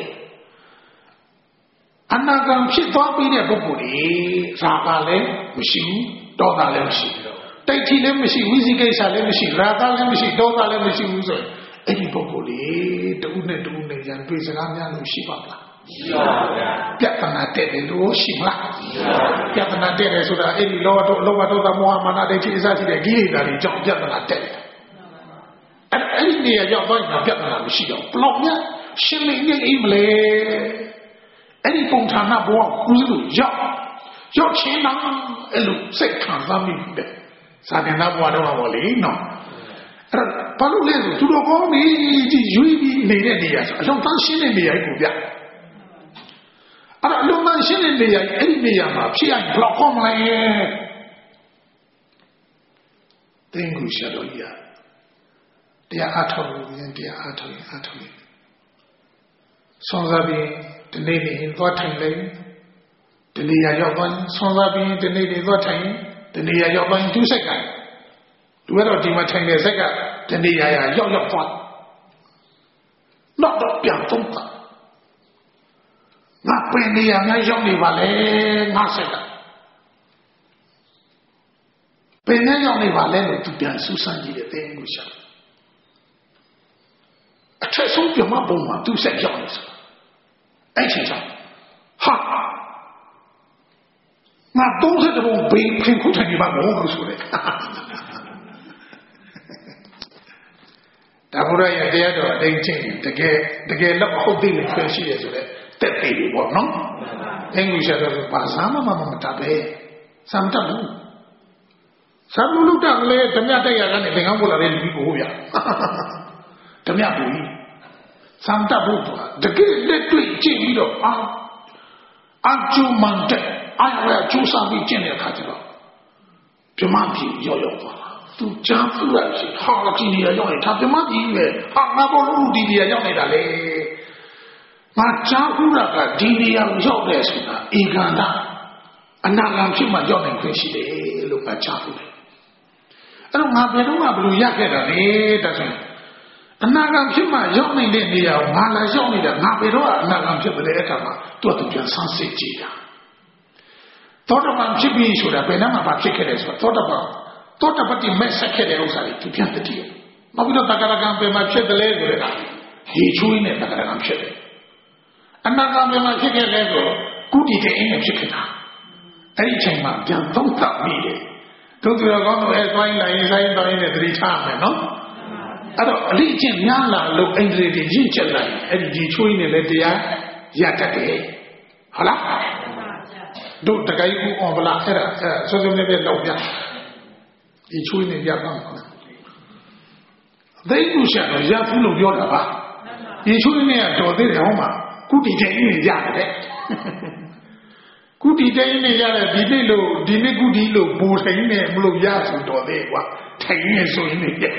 အနာဂံဖြစ်သွားပြီးတဲ့ပုဂ္ဂိုလ်တွေဇာကလည်းမရှိဘူးဒေါသလည်းမရှိဘူးတိုက်ထီလည်းမရှိဝိသိကိစ္စလည်းမရှိရာဂလည်းမရှိဒေါသလည်းမရှိဘူးဆိုရင်အဲ့ဒီပုဂ္ဂိုလ်တွေတူနဲ့တူနဲ့ကြံတွေ့စကားများလို့ရှိပါ့မလားရှိပါဗျာပြဿနာတက်တယ်လို့ရှိမလားရှိပါပြဿနာတက်တယ်ဆိုတာအဲ့ဒီလောဘလောဘဒေါသမောဟမာနဒိဋ္ဌိအစရှိတဲ့ကိလေသာတွေကြောင့်ပြဿနာတက်တယ်အဲ့အဲ့ဒီနေရာရောက်သွားရင်ပြဿနာမရှိတော့ဘလောက်များရှင်းလင်းနေအိမ်မလဲအဲ့ဒီပုံဌာနဘဝကူးလို့ရောက်ရောက်ချင်းတော့အဲ့လိုစိတ်ခံစားမိတယ်စာတင်သားဘဝတော့ပါလေနော်အဲ့ဘာလို့လဲဆိုသူတို့ကောင်းပြီဒီရွေးပြီးနေတဲ့နေရာဆိုအလုံးသားရှင်းတဲ့နေရာကိုပြအဲ့တော့အလုံးသားရှင်းတဲ့နေရာအဲ့ဒီနေရာမှာဖြစ်ရင်ဘလောက်ကောင်းမလဲတင်းကူရှာတော့ရတရားအထောက်ရင်တရားအထောက်ရင်အထောက်ရင်ဆောင်းစားပြီးဒီနေ့နေသွားထိုင်လိုက်ဒီနေရာရောက်သွားဆောင်းစားပြီးဒီနေ့နေသွားထိုင်ဒီနေရာရောက်သွားသူ့စိတ်ကသူကတော့ဒီမှာထိုင်တဲ့စိတ်ကဒီနေရာရောက်ရောက်သွားတော့တော့ပြန်သုံးတာငါပင်နေရာများရောက်နေပါလေငါစိတ်ကပင်နဲ့ရောက်နေပါလေလို့သူပြန်စူးစမ်းကြည့်တဲ့တင်းကိုရှာအထက်ဆုံးပြမပုံမှာသူ့စိတ်ရောက်နေစအဲ့ချိန်ကြောင့်ဟာငါသုံးဆတဲ့ဘုံဘေးခင်ခုထိုင်နေပါဘောလို့ဆိုတယ်ဒါဘုရားရဲ့တရားတော်အတိုင်းချင်းတကယ်တကယ်တော့ဟုတ်ပြီလို့ပြောရှိရဆိုတဲ့တက်သေးပြီပေါ့နော်အင်္ဂလိပ်ရှာတော့ဘာသာမှမမတတ်ပဲစမ်းတတ်ဘူးစမ်းလို့လို့တက်လေဓမြတက်ရကနေသင်္ကန်းပေါ်လာတဲ့လူကြီးကိုဟုတ်ရဓမြပူကြီးစမ်းတတ်ဖို့တကယ်လက်တွေ့ကြည့်ပြီးတော့အာအကျုံမှန်တဲ့အားရကျူးစာပြီးကျင့်တဲ့အခါကျတော့ပြမကြီးရောက်ရောက်သွားတာသူကြားဖူးရရှိဟာဒီနေရာရောက်နေတာပြမကြီးပဲဟာငါဘောလို့ဒီနေရာရောက်နေတာလေငါကြားဖူးတာကဒီနေရာရောက်တယ်ဆိုတာဧကန္တအနာဂံဖြစ်မှရောက်နိုင်ခွင့်ရှိတယ်လို့ငါကြားဖူးတယ်အဲ့တော့ငါဘယ်တော့မှဘယ်လိုရခဲ့တာလဲတဆိုအနာဂံဖြစ်မှရောက်နေတဲ့နေရာကိုငါလာရောက်နေတာငါဘယ်တော့အနာဂံဖြစ်တဲ့အခါမှာသူ့အတူပြန်ဆန်းစစ်ကြည့်တာသောတပန်ဖြစ်ပြီးဆိုတာဘယ်နှမှာပါဖြစ်ခဲ့တယ်ဆိုတော့သောတပန်သောတပတိမဲ့ဆက်ခဲ့တဲ့ဥစ္စာတွေသူပြန်တည်တယ်နောက်ပြီးတော့တက္ကရာကံပဲမှာဖြစ်တယ်လေဆိုတဲ့ဟေချွေးနဲ့တက္ကရာကံဖြစ်တယ်အနာဂံပဲမှာဖြစ်ခဲ့လဲဆိုကုတီတဲ့အင်းနဲ့ဖြစ်ခဲ့တာအဲ့ဒီအချိန်မှာပြန်သုံးသပ်မိတယ်သူသူတော်ကောင်းတို့အဲသွားရင်လာရင်ဆိုင်သွားရင်လည်းသတိထားမယ်နော်အဲ့တော့အလိအကျင့်များလာလို့အိန္ဒြေတွေရင့်ကျက်လိုက်အဲ့ဒီဒီချွေးနဲ့လည်းတရားရတတ်တယ်ဟုတ်လားတို့တကယ်ကိုအောင်ဗလားအဲ့ဒါအဲ့ဒါစောစောနဲ့ပဲလောက်ပြဒီချွေးနဲ့ရပါ့မလားသိကူရှာတော့ရဘူးလို့ပြောတာပါရေချိုးနေရတော်သေးတယ်ဟောမှာကုတီတိုင်းနေရတယ်ကုတီတိုင်းနေရတယ်ဒီနေ့လို့ဒီနေ့ကုတီလို့ပူထိုင်နေမလို့ရဆိုတော်သေးကွာထိုင်နေဆိုရင်နေရ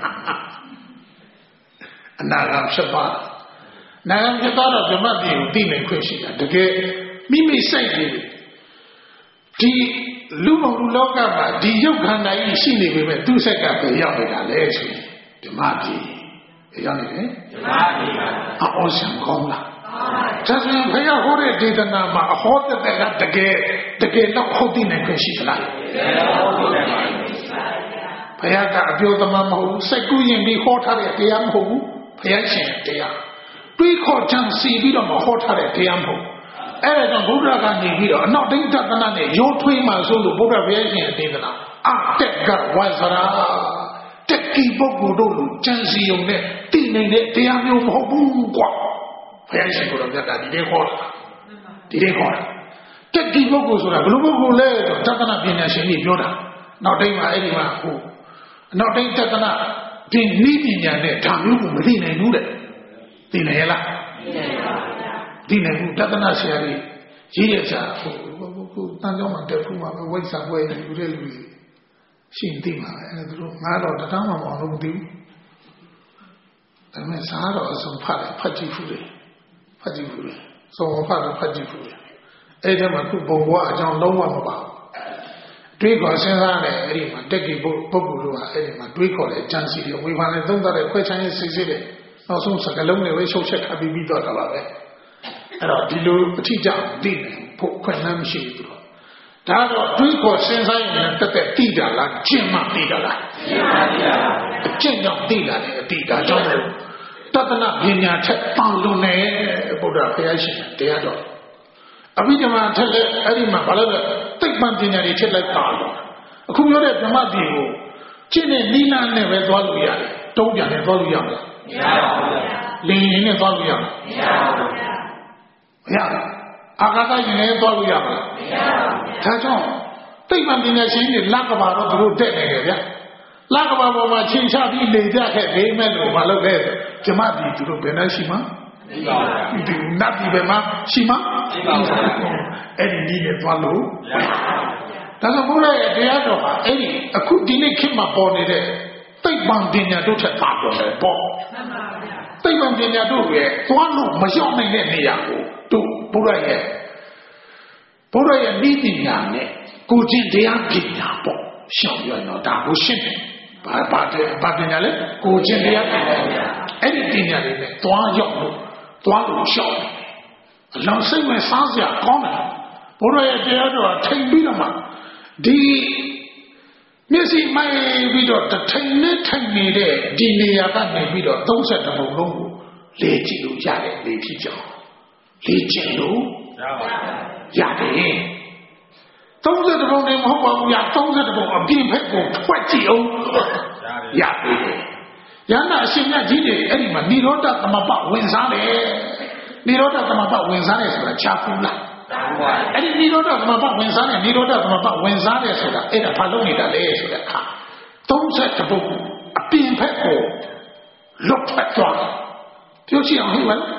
အနာဂတ်ဖြစ်ပါနာဂတ်ဖြစ်တော့ဗြဟ္မတိကိုသိနိုင်ခွင့်ရှိတာတကယ်မိမိစိတ်ကြီးဒီလူမလူလောကမှာဒီရုပ်ခန္ဓာကြီးရှိနေပေမဲ့သူ့စိတ်ကပဲရောက်နေတာလေဆိုရင်ဓမ္မတိရောက်နေတယ်ဓမ္မတိပါအော်ဆံကောင်းလားဒါဆိုရင်ဘုရားဟောတဲ့ဒေသနာမှာအဟောတဲ့ကတကယ်တကယ်တော့ဟုတ်သိနိုင်ခွင့်ရှိသလားဟုတ်သိနိုင်ပါဘူးဘုရားကအပြောသမားမဟုတ်ဘူးစိတ်ကူးရင်ပြီးဟောထားတဲ့တရားမဟုတ်ဘူးဘုရားရှင်တရားတွေးခေါ်ကြံစီပြီးတော့မဟောထားတဲ့တရားမဟုတ်အဲ့ဒါကြောင့်ဘုရားကနေပြီးတော့အနောက်ဒိဋ္ဌသနာနဲ့ရိုးထွေးမှဆိုလို့ဘုရားဘုရားရှင်အဒေသနာအတက်ကဝါစရာတက်ကီပုဂ္ဂိုလ်တို့လိုကြံစီုံနဲ့တည်နေတဲ့တရားမျိုးမဟုတ်ဘူးကွာဘုရားရှင်ကိုယ်တော်မြတ်ကဒီလေးခေါ်တာဒီလေးခေါ်တာတက်ကီပုဂ္ဂိုလ်ဆိုတာဘယ်လိုပုဂ္ဂိုလ်လဲဆိုတသနာပညာရှင်ကြီးပြောတာနောက်တိုင်းမှာအဲ့ဒီမှာဟိုနောက်တိုင်းတသနာဒီနည်းပညာနဲ့ဒါမျိုးကိုမသိနိုင်ဘူးတဲ့သိနိုင်ရလားသိနိုင်ပါဘူးဒီနိုင်ဘူးတသနာဆရာကြီးရေးရကြဟိုဟိုတန်ကြောင်းမှာတက်ဖူးမှာပဲဝိဇ္ဇာပွဲယူတဲ့လူကြီးရှင်းသိမှာပဲအဲ့ဒါသူတို့ငါတော့တထောင်မှမအောင်လို့မသိဘူးဒါပေမဲ့စားတော့အစုံဖတ်တယ်ဖတ်ကြည့်ဖူးတယ်ဖတ်ကြည့်ဖူးတယ်စုံဖတ်တော့ဖတ်ကြည့်ဖူးတယ်အဲ့ဒါမှခုဘုံဘဝအကြောင်းလုံးဝမပါဘူးတွေးခေါ်စဉ်းစားတယ်အဲ့ဒီမှာတက်ကြည့်ဖို့ပုဂ္ဂိုလ်တို့ကအဲ့ဒီမှာတွေးခေါ်တယ်ကြံစီတယ်ဝေဖန်တယ်သုံးသပ်တယ်ခွဲခြမ်းရေးစစ်စစ်တယ်နောက်ဆုံးစကလုံးတွေပဲရှုပ်ချက်ခတ်ပြီးပြီးတော့တာပါပဲအဲ့တော့ဒီလိုအထီးကျသိတယ်ဖို့ခွင့်လမ်းမရှိဘူးသူတို့ဒါတော့တွေးခေါ်စဉ်းစားရင်တက်တက်သိတာလားကျင့်မှသိတာလားကျင့်မှသိတာပါကျင့်ကြောင့်သိတာလေအတိဒါကြောင့်လို့တသနာပညာထက်ပေါလွန်နေဘုရားဘုရားရှင်တရားတော်အဘိဓမ္မာထက်လည်းအဲ့ဒီမှာဘာလို့လဲသိပ္ပံပညာတွေထက်လည်းပါလို့အခုပြောတဲ့ဓမ္မပြည်ကိုကျင့်တဲ့နိလန်းနဲ့ပဲသွားလို့ရတယ်တုံးပြန်နဲ့သွားလို့ရမလားမရပါဘူးဗျာလင်းရင်နဲ့သွားလို့ရမလားမရပါဘူးဗျာမရဘူးအာကာသရင်နဲ့သွားလို့ရမလားမရပါဘူးဒါကြောင့်သိပ္ပံပညာရှင်တွေလက်ကဘာတော့သူတို့တက်နေတယ်ဗျာလက်ကဘာပေါ်မှာချိန်ချပြီးနေကြခဲ့နေမဲ့လို့မလုပ်ခဲ့ဓမ္မပြည်သူတို့ဘယ်နှရှိမှမရှိပါဘူးဒီနတ်ပြည်ဘယ်မှာရှိမှမရှိပါဘူးအဲ့ဒီဒီနဲ့သွားလို့ဒါဆိုဘုရားရဲ့တရားတော်ဟာအဲ့ဒီအခုဒီနေ့ခေတ်မှာပေါ်နေတဲ့သိပ္ပံပညာတို့ထက်သာတော်တယ်ပေါ့မှန်ပါဗျာသိပ္ပံပညာတို့ရဲ့သွားလို့မရောက်နိုင်တဲ့နေရာကိုတို့ဘုရားရဲ့ဘုရားရဲ့ဤပညာနဲ့ကိုကျင့်တရားပညာပေါ့ရှောင်ရတော့ဒါကိုရှင်းတယ်ဘာဘာတဲ့ဘာပညာလဲကိုကျင့်တရားပညာအဲ့ဒီပညာတွေနဲ့သွားရောက်လို့သွားလို့ရှောင်တယ်အလောင်းစိတ်မဲ့စားစရာကောင်းတယ်ဘုရားရဲ့တရားတော်ထိန်ပြီးတော့မှဒီမျက်စိမိုက်ပြီးတော့တထိန်နဲ့ထိုင်နေတဲ့ဒီနေရာကနေပြီးတော့သုံးဆယ်တပုံလုံးကိုလေ့ကျင့်လို့ရတယ်လေ့ဖြစ်ကြောင်းလေ့ကျင့်လို့ရတယ်သုံးဆယ်တပုံနေမဟုတ်ပါဘူးရသုံးဆယ်တပုံအပြည့်ဖက်ကိုထွက်ကြည့်အောင်ရတယ်ရဟနာအရှင်မြတ်ကြီးတွေအဲ့ဒီမှာនិရောဓသမပဝင်စားတယ်និရောဓသမပဝင်စားတယ်ဆိုတာချာပူလားအဲ့ဒီនិရောဓသမပဝင်စားတယ်និရောဓသမပဝင်စားတယ်ဆိုတာအဲ့ဒါဘာလို့နေတာလဲဆိုတဲ့အခါသုံးဆယ်တပုံအပြည့်ဖက်ကိုလွတ်ထွက်သွားတယ်ပြောချင်အောင်ဟိမလား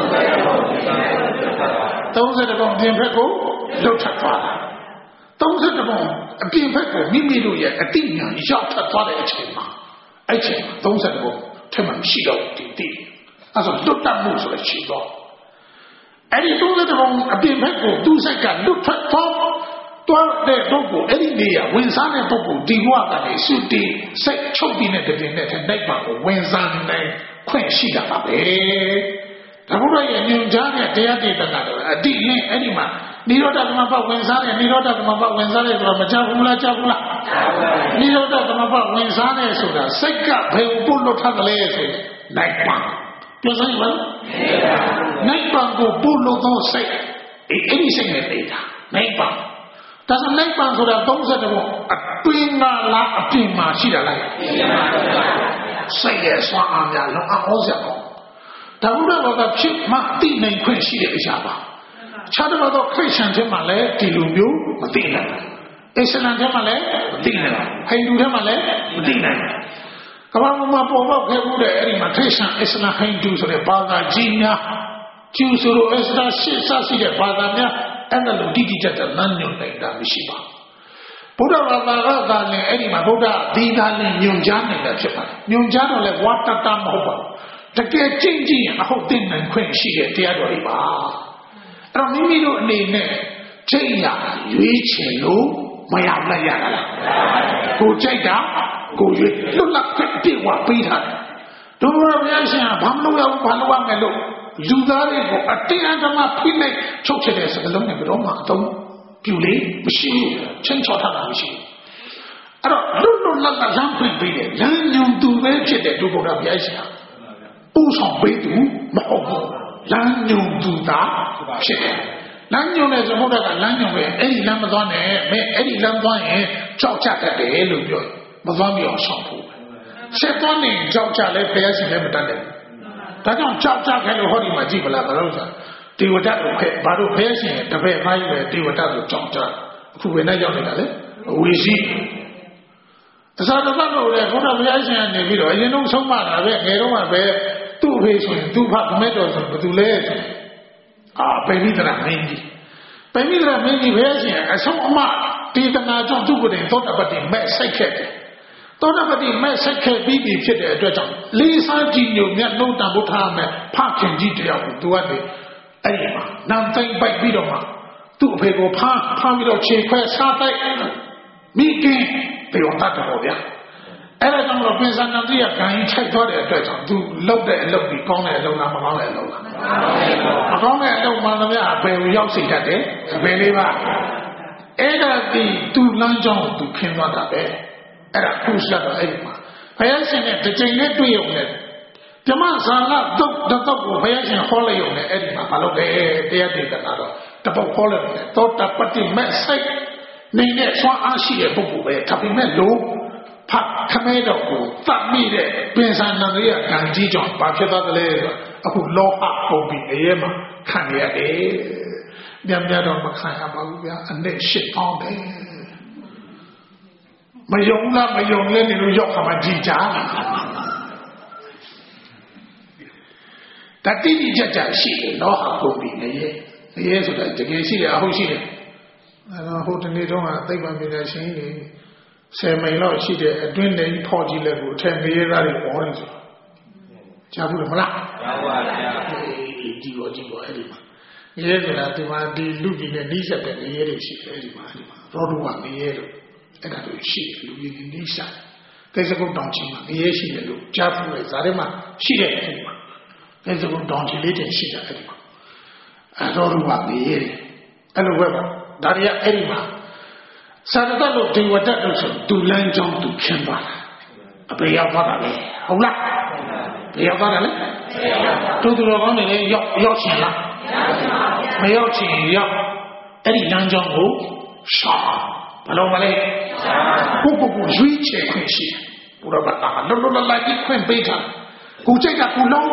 သုံးဆယ်တပုံအပြည့်ဖက်ကိုလွတ်ထွက်သွားတယ်သုံးဆယ်တပုံအပြင်ဘက်ကိုမိမိတို့ရဲ့အတိညာရောက်ထပ်သွားတဲ့အချိန်မှာအဲ့ချိန်မှာသုံးဆယ်တပုံထက်မှမရှိတော့ဒီတိအဲ့ဆိုလွတ်တတ်မှုဆိုတဲ့ရှိတော့အဲ့ဒီသုံးဆယ်တပုံအပြင်ဘက်ကိုသူ့စိတ်ကလွတ်ထွက်သွားသွားတဲ့ပုဂ္ဂိုလ်အဲ့ဒီနေရာဝင်စားတဲ့ပုဂ္ဂိုလ်ဒီဘဝကနေစွတ်တီစိတ်ချုပ်ပြီးတဲ့တည်နေတဲ့နိုင်ပါကိုဝင်စားနိုင်ခွင့်ရှိတာပါပဲဒါဘုရားရဲ့ညွှန်ကြားတဲ့တရားဒေသနာတော်အတိနဲ့အဲ့ဒီမှာនិရောဓသမပဝင်စားတယ်និရောဓသမပဝင်စားတယ်ဆိုတော့မကြောက်ဘူးလားကြောက်ဘူးလားនិရောဓသမပဝင်စားတယ်ဆိုတာစိတ်ကဘယ်ကိုပို့လို့ထားတယ်လဲဆိုရင်နိုင်ပါပြောစမ်းပါနိုင်ပါကိုပို့လို့သောစိတ်အဲ့ဒီစိတ်နဲ့နေတာနိုင်ပါဒါဆိုနိုင်ပါဆိုတာသုံးဆယ်တဘောအတွင်းကလားအပြင်မှာရှိတာလားစိတ်ရဲ့စွမ်းအားများလုံးအောင်စရာပေါ့ဒါဘုရားတော်ကဖြစ်မှသိနိုင်ခွင့်ရှိတဲ့အရာပါခြားတော့ခရစ်ယာန်ထဲမှာလည်းဒီလိုမျိုးမသိနိုင်ဘူးအစ္စလာမ်ထဲမှာလည်းမသိနိုင်ဘူးဟိန္ဒူထဲမှာလည်းမသိနိုင်ဘူးကဘာမှာပေါ်ပေါက်ခဲ့မှုတဲ့အဲ့ဒီမှာထိတ်ဆန်အစ္စလာမ်ဟိန္ဒူဆိုတဲ့ဘာသာကြီးများကျူဆိုလိုအစ္စလာမ်ရှစ်ဆရှိတဲ့ဘာသာများအဲ့ဒါလိုတိတိကျကျလမ်းညွှန်နေတာမရှိပါဘူးဗုဒ္ဓဘာသာကသာလည်းအဲ့ဒီမှာဗုဒ္ဓဒီသာလည်းညွှန်ကြားနေတာဖြစ်ပါတယ်ညွှန်ကြားတော့လည်းဝါတတမဟုတ်ပါဘူးတကယ်ကြင်ကြင်အဟုတ်သိနိုင်ခွင့်ရှိတဲ့တရားတော်တွေပါအဲ့တော့မိမိတို့အနေနဲ့ချိန်ရရွေးချယ်လို့မရလိုက်ရတာလားကိုကြိုက်တာကိုရွေးလွတ်လပ်ခွင့်ပြေဝပေးထားတယ်တို့ဘုရားရှင်ကဘာမလုပ်ရဘူးဘာလုပ်ရမယ်လို့လူသားတွေကိုအတင်းအဓမ္မဖိနှိပ်ချုပ်ချယ်တဲ့စကားလုံးနဲ့ဘယ်တော့မှအသုံးပြုလေမရှိဘူးချင်းချောထားတာမရှိဘူးအဲ့တော့လွတ်လွတ်လပ်လပ်လမ်းဖွင့်ပေးတယ်လမ်းညွန်သူပဲဖြစ်တဲ့တို့ဘုရားဘုရားရှင်ပူဆောင်ပေးသူမဟုတ်ဘူးလမ်းညွန်သူသာဖြစ်တယ်လမ်းညွန်တဲ့သဘောကလမ်းညွန်ပဲအဲ့ဒီလမ်းမသွားနဲ့မဲအဲ့ဒီလမ်းသွားရင်ကြောက်ကြတတ်တယ်လို့ပြောမသွားမြောက်ဆောင်ဖို့ဆက်သွားနေကြောက်ကြလဲဘုရားရှင်လည်းမတတ်တယ်ဒါကြောင့်ကြောက်ကြခဲ့လို့ဟောဒီမှာကြည့်ပလားဘယ်လိုဆိုတေဝတ္တတို့ခဲ့ဘာလို့ဘုရားရှင်တပည့်ဖိုင်းပဲတေဝတ္တတို့ကြောက်ကြအခုဘယ်နဲ့ရောက်နေတာလဲအဝီရှိအစားတစ်ပတ်လို့လေဘုရားဘုရားရှင်ကနေပြီးတော့အရင်ဆုံးဆုံးမတာပဲငယ်တော့မှပဲသူ့ဖေးဆိုရင်သူ့ဖခမဲတော်ဆိုဘယ်သူလဲဆိုအာပိဋိဒရာမင်းကြီးပိဋိဒရာမင်းကြီးဘုရားရှင်အဆုံးအမတေသနာကြောင့်သူ့ကိုယ်တိုင်သောတပတိမဲ့ဆိုင်ခဲ့တယ်သောတပတိမဲ့ဆိုင်ခဲ့ပြီးပြီဖြစ်တဲ့အတွက်ကြောင့်လေးစားကြည်ညိုမြတ်နှုတ်တံဘုရားမဲ့ဖခင်ကြီးတယောက်ကိုသူကနေအဲ့ဒီမှာနမ်သိမ့်ပိုက်ပြီးတော့မှသူ့အဖေကိုဖမ်းဖမ်းပြီးတော့ခြေခွဲစားတိုက်မိကင်းပြောတတ်တော့ဗျာအဲ့ဒါကြောင့်တော့ပင်စံနံတိရဂန်ကြီးထိုက်သွားတဲ့အတွက်ကြောင့်သူလောက်တဲ့အလုပ်ပြီးကောင်းတဲ့အလုပ်လားမကောင်းတဲ့အလုပ်လားမကောင်းတဲ့အလုပ်မှလည်းအဘယ်ကိုရောက်စေတတ်တယ်အဘယ်လေးပါအဲ့ဒါဒီသူ့လမ်းကြောင်းသူခင်းသွားတာပဲအဲ့ဒါခုစတော့အဲ့ဒီမှာဘုရားရှင်နဲ့တစ်ချိန်နဲ့တွေ့ရုံနဲ့ဓမ္မဇာလတုတ်တုတ်ကိုဘုရားရှင်ဟောလိုက်ရုံနဲ့အဲ့ဒီမှာဘာလို့လဲတရားဒေသနာတော့တပုတ်ဟောလိုက်တယ်သောတပတိမဲ့စိတ်နေတဲ့ဆွမ်းအားရှိတဲ့ပုဂ္ဂိုလ်ပဲဒါပေမဲ့လို့ဖတ်ခမဲတော်ကိုသတ်မိတဲ့ပင်စံနံရိယကံကြီးကြောင့်ဘာဖြစ်သွားသလဲဆိုတော့အခုလောဟပုံပြီးအရေးမှာခံရတယ်ညံ့ညံ့တော့မခံရပါဘူးဗျာအနဲ့ရှစ်ပေါင်းတယ်မယုံလားမယုံလဲနေလို့ရောက်ခါမှကြည်ကြတတိတိကြကြရှိတယ်လောဟပုံပြီးအရေးအရေးဆိုတာတကယ်ရှိတယ်အဟုတ်ရှိတယ်အဲတော့ဟိုတနေ့တော့သိပ္ပံပညာရှင်ကြီးဆယ်မိန်လောက်ရှိတဲ့အတွင်းနေဖော်ကြည့်လက်ကိုအထက်ငရေသားတွေပေါ်နေဆိုကြားဘူးမလားကြားပါဗျာဒီဒီရောဒီရောအဲ့ဒီမှာငရေဆိုတာဒီမှာဒီလူကြီးနဲ့နှိစက်တဲ့ငရေတွေရှိတယ်အဲ့ဒီမှာအဲ့ဒီမှာရောဒုဝငရေလို့အဲ့ဒါတွေရှိတယ်လူကြီးနှိစက်ကိစ္စကုတ်တောင်ချင်းမှာငရေရှိတယ်လို့ကြားဘူးလေဇာထဲမှာရှိတယ်အဲ့ဒီမှာကိစ္စကုတ်တောင်ချင်းလေးတွေရှိတယ်အဲ့ဒီမှာအဲ့ရောဒုဝငရေအဲ့လိုပဲပေါ့ဒါတွေကအဲ့ဒီမှာစာရတလို့ဒေဝတ္တလို့ဆိုသူလမ်းကြောင်းသူခင်းသွားတာအပေရောက်သွားတာလေဟုတ်လားဘယ်ရောက်သွားတာလဲတူတူတော်ကောင်းနေလေရောက်ရောက်ချင်လားမရောက်ချင်ရောက်အဲ့ဒီလမ်းကြောင်းကိုရှာဘယ်လိုမလဲကိုကိုကိုရွေးချယ်ခွင့်ရှိဘုရားဘာသာလောလောလာကြီးခွင့်ပေးတာကိုကြိုက်ကကိုလုံး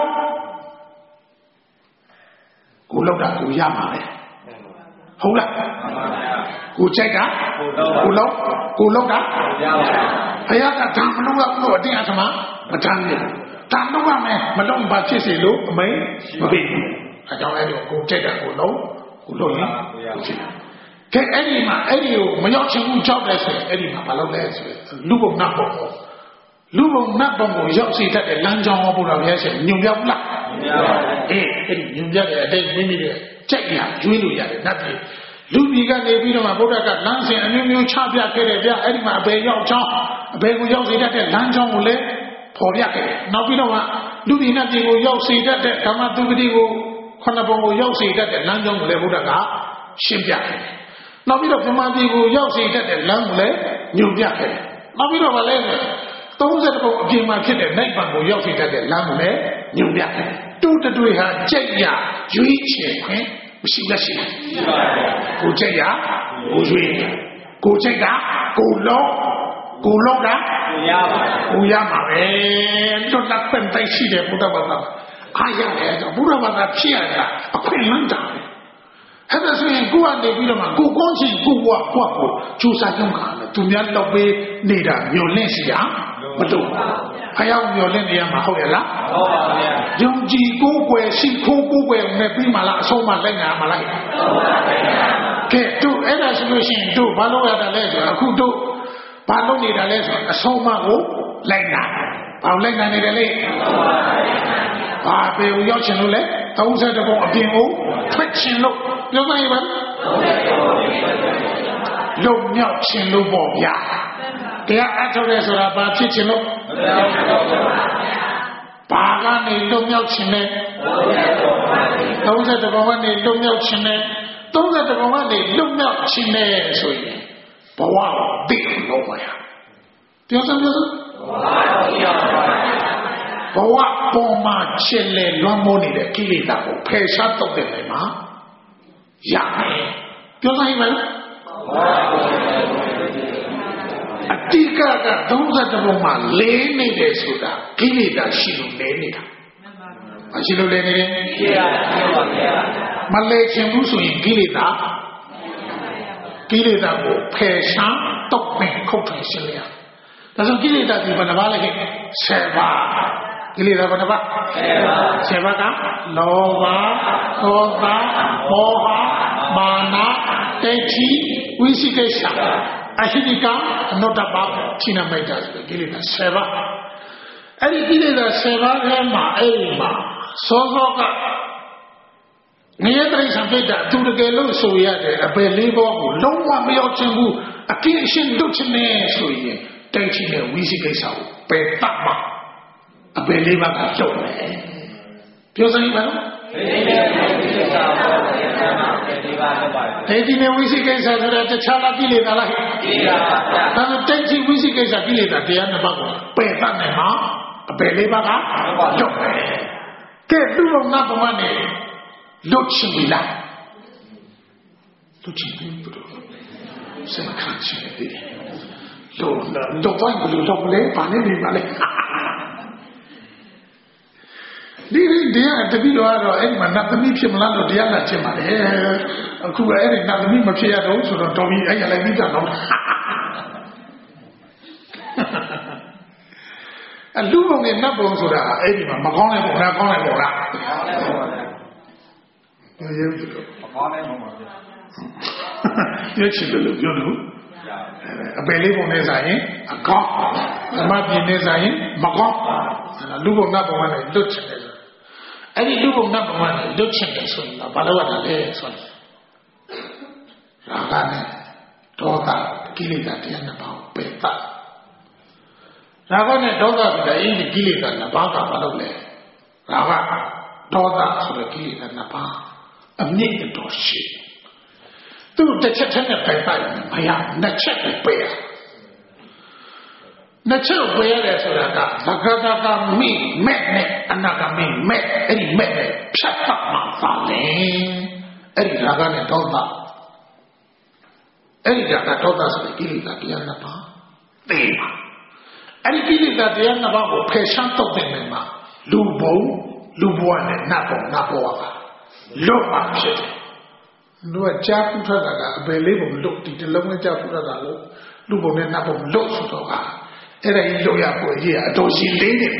ကိုလုံးတာကိုရမှာပဲဟုတ်လားကိုကြိုက်ကကိုလုံးကိုလုံးတာဘုရားကဓမ္မလုံးကကိုအတင်းအဓမ္မမတန်းဘူးဓမ္မလုံးကမယ်မလုံးပါဖြစ်စေလို့အမိန်မပေးဘူးအကြောင်းအဲ့ဒီကိုကြိုက်ကကိုလုံးကိုလုံးရင်ကိုဖြစ်ကဲအဲ့ဒီမှာအဲ့ဒီကိုမရောက်ချင်ဘူးကြောက်တယ်ဆိုရင်အဲ့ဒီမှာမလုပ်လဲဆိုရင်လူဘုံနတ်ဘုံလူဘုံနတ်ဘုံကိုရောက်စီတတ်တဲ့လမ်းကြောင်းဟောဖို့တော့ဘုရားရှင်ညွန်ပြဘူးလားညွန်ပြပါဘူးအေးအဲ့ဒီညွန်ပြတဲ့အတိတ်မိမိရဲ့ကြိုက်ရကျွေးလို့ရတယ်နတ်ပြည်လူပြည်ကနေပြီးတော့မှဗုဒ္ဓကလမ်းစဉ်အမျိုးမျိုးချပြခဲ့တယ်ဗျအဲ့ဒီမှာအဘယ်ရောက်ချောင်းအဘယ်ကိုရောက်စေတတ်တဲ့လမ်းကြောင်းကိုလည်းဖော်ပြခဲ့တယ်နောက်ပြီးတော့မှလူပြည်နဲ့ပြည်ကိုရောက်စေတတ်တဲ့ဓမ္မသူပတိကိုခொနဘုံကိုရောက်စေတတ်တဲ့လမ်းကြောင်းကိုလည်းဗုဒ္ဓကရှင်းပြခဲ့တယ်နောက်ပြီးတော့ဓမ္မပြည်ကိုရောက်စေတတ်တဲ့လမ်းကိုလည်းညွှန်ပြခဲ့တယ်နောက်ပြီးတော့ဗာလဲသုံးဆယ်ဘုံအပြင်မှာဖြစ်တဲ့နိဗ္ဗာန်ကိုရောက်စေတတ်တဲ့လမ်းကိုလည်းညွှန်ပြခဲ့တယ်တူတတွေ့ဟာကြိတ်ရရွေးချယ်ခွင့်မရှိလက်ရှိရှိပါတယ်ကိုကြိတ်ရကိုရွေးကိုကြိတ်ကကိုလုံးကိုလုံးကကိုရပါကိုရမှာပဲလွတ်လပ်ခွင့်တိုက်ရှိတယ်ဘုရားဘာသာအားရတယ်ဘုရားဘာသာဖြစ်ရတာအခွင့်အလမ်းတာအဲ့ဒါဆိုရင်ကိုကနေပြီးတော့မှကိုကောင်းချင်ကိုဘွားဘွားကိုကြိုးစားကြုံးခါမယ်သူများလောက်ပေးနေတာမျိုးလင့်စီရမလို့ဖယားမျောလင့်နေရမှာဟုတ်ရဲ့လားဟုတ်ပါဗျာယုံကြည်ကိုယ်ွယ်ရှိခိုးကိုယ်ွယ်နဲ့ပြီးမှလားအဆုံးမလိုက်နိုင်မှာလားဟုတ်ပါဗျာကဲတို့အဲ့ဒါဆိုလို့ရှိရင်တို့ဘာလို့ရတာလဲဆိုအခုတို့ဘာလို့နေတာလဲဆိုအဆုံးမကိုလိုက်နိုင်ဘာလိုက်နိုင်နေတယ်လေဘာပေကိုရောက်ချင်လို့လဲသုံးဆယ်တပုံအပြင်ကိုထွက်ချင်လို့ပြောနိုင်ပါလုံမြောက်ချင်လို့ပေါ့ဗျာတရားအထုတ်ရဲဆိုတာဘာဖြစ်ချင်လို့ဘာကနေလုံမြောက်ချင်လဲသုံးဆယ်တပုံကနေလုံမြောက်ချင်လဲသုံးဆယ်တပုံကနေလုံမြောက်ချင်လဲဆိုရင်ဘဝသိလို့ပါရပြောစမ်းပြောစမ်းဘဝပေါ်မှာချစ်လေလွမ်းမိုးနေတဲ့ကိလေသာကိုဖယ်ရှားတော့တဲ့နေမှာရမယ်ပြောနိုင်မလားအတိကကသုံးဆယ်တပုံမှာလေးနေတယ်ဆိုတာကိလေသာရှိလို့လဲနေတာမရှိလို့လဲနေတယ်ရှိပါပါဗျာမလဲချင်ဘူးဆိုရင်ကိလေသာကိလေသာကိုဖယ်ရှားတော့တဲ့ခုတ်ထွင်ရှင်းရဒါဆိုကိလေသာဒီဘယ်နှပါလဲခဲ့ဆယ်ပါကိလေသာဘယ်နှပါဆယ်ပါကလောဘဒေါသမောဟမာနဒိဋ္ဌိဝိသိကိစ္စအဟိတိကအနုတ္တပါချိနမိတ်တာဆိုကိလေသာဆယ်ပါအဲ့ဒီကိလေသာဆယ်ပါထဲမှာအဲ့ဒီမှာစောစောကငရဲတိရစ္ဆာန်ပြိတ္တာသူတကယ်လို့ဆိုရတယ်အပယ်လေးဘောကိုလုံးဝမရောက်ချင်ဘူးအကိအရှင်းလုပ်ချင်နေဆိုရင်ဒိဋ္ဌိနဲ့ဝိသိကိစ္စကိုပယ်တတ်မှာအပယ်လေးပါးကကျုပ်မယ်ပြောစမ်းပါလားဒိဋ္ဌိနဲ့ဝိသိကိစ္စကိုပယ်တတ်မှာပယ်လေးပါးဟုတ်ပါတယ်ဒိဋ္ဌိနဲ့ဝိသိကိစ္စဆိုတဲ့တခြားလားကိလေသာလားကိလေသာပါဗျာဒါဆိုဒိဋ္ဌိဝိသိကိစ္စကိလေသာတရားနှစ်ပါးကိုပယ်တတ်နိုင်မှာအပယ်လေးပါးကကျုပ်မယ်ကဲသူ့ဘုံနာဘဝနဲ့လွတ်ချင်ပြီလားလွတ်ချင်ပြီဘုရားစံခန့်ချင်တယ်လို့တော့ဘယ်လိုလုပ်လဲဘာနဲ့နေပါလဲဒီဒီတရားတပည့်တော်ကတော့အဲ့မှာနတ်သမီးဖြစ်မလားလို့တရားလာချင်ပါတယ်အခုအဲ့ဒီနတ်သမီးမဖြစ်ရတော့ဆိုတော့တော်ပြီအဲ့ရလိုက်ပြီးတော့အလူဘုံနဲ့နတ်ဘုံဆိုတာအဲ့ဒီမှာမကောင်းတဲ့ဘုံလားကောင်းတဲ့ဘုံလားမကောင်းတဲ့ဘုံပါဗျာမကောင်းတဲ့ဘုံပါဗျာပြောချင်တယ်လို့ပြောလို့အပယ်လေးပုံနဲ့ဆိုင်ရင်အကောင်းဓမ္မပြင်းနဲ့ဆိုင်ရင်မကောင်းလူဘုံနတ်ဘုံကလည်းလွတ်ချင်တယ်အဲ့ဒီလူဘုံနတ်ဘုံကလည်းလွတ်ချင်တယ်ဆိုရင်တော့ဘာလို့ရတာလဲဆိုရင်ရာဂနဲ့ဒေါသကိလေသာတရားနှစ်ပါးပယ်တတ်ရာဂနဲ့ဒေါသဆိုတာအင်းဒီကိလေသာနှစ်ပါးကဘာလို့လဲရာဂဒေါသဆိုတဲ့ကိလေသာနှစ်ပါးအမြင့်တော်ရှိသူ့တစ်ချက်ထက်နဲ့ပယ်ပိုက်မရနှစ်ချက်ပဲပယ်ရနှစ်ချက်ပယ်ရတယ်ဆိုတာကဘဂဒကမိမဲ့နဲ့အနာဂမိမဲ့အဲ့ဒီမဲ့နဲ့ဖြတ်တတ်မှာပါလေအဲ့ဒီရာဂနဲ့ဒေါသအဲ့ဒီရာဂဒေါသဆိုတဲ့ကိလေသာတရားနှစ်ပါးသိပါအဲ့ဒီကိလေသာတရားနှစ်ပါးကိုဖယ်ရှားတော့တဲ့နေမှာလူဘုံလူဘဝနဲ့နတ်ဘုံနတ်ဘဝကလွတ်ပါဖြစ်တယ်လူကကြားဖူးထွက်တာကအပယ်လေးဘုံလွတ်ဒီတလုံးနဲ့ကြားဖူးထွက်တာလို့လူဘုံနဲ့နတ်ဘုံလွတ်ဆိုတော့ကအဲ့ဒါကြီးလွတ်ရဖို့ကြီးအတော်ရှိလေးနေ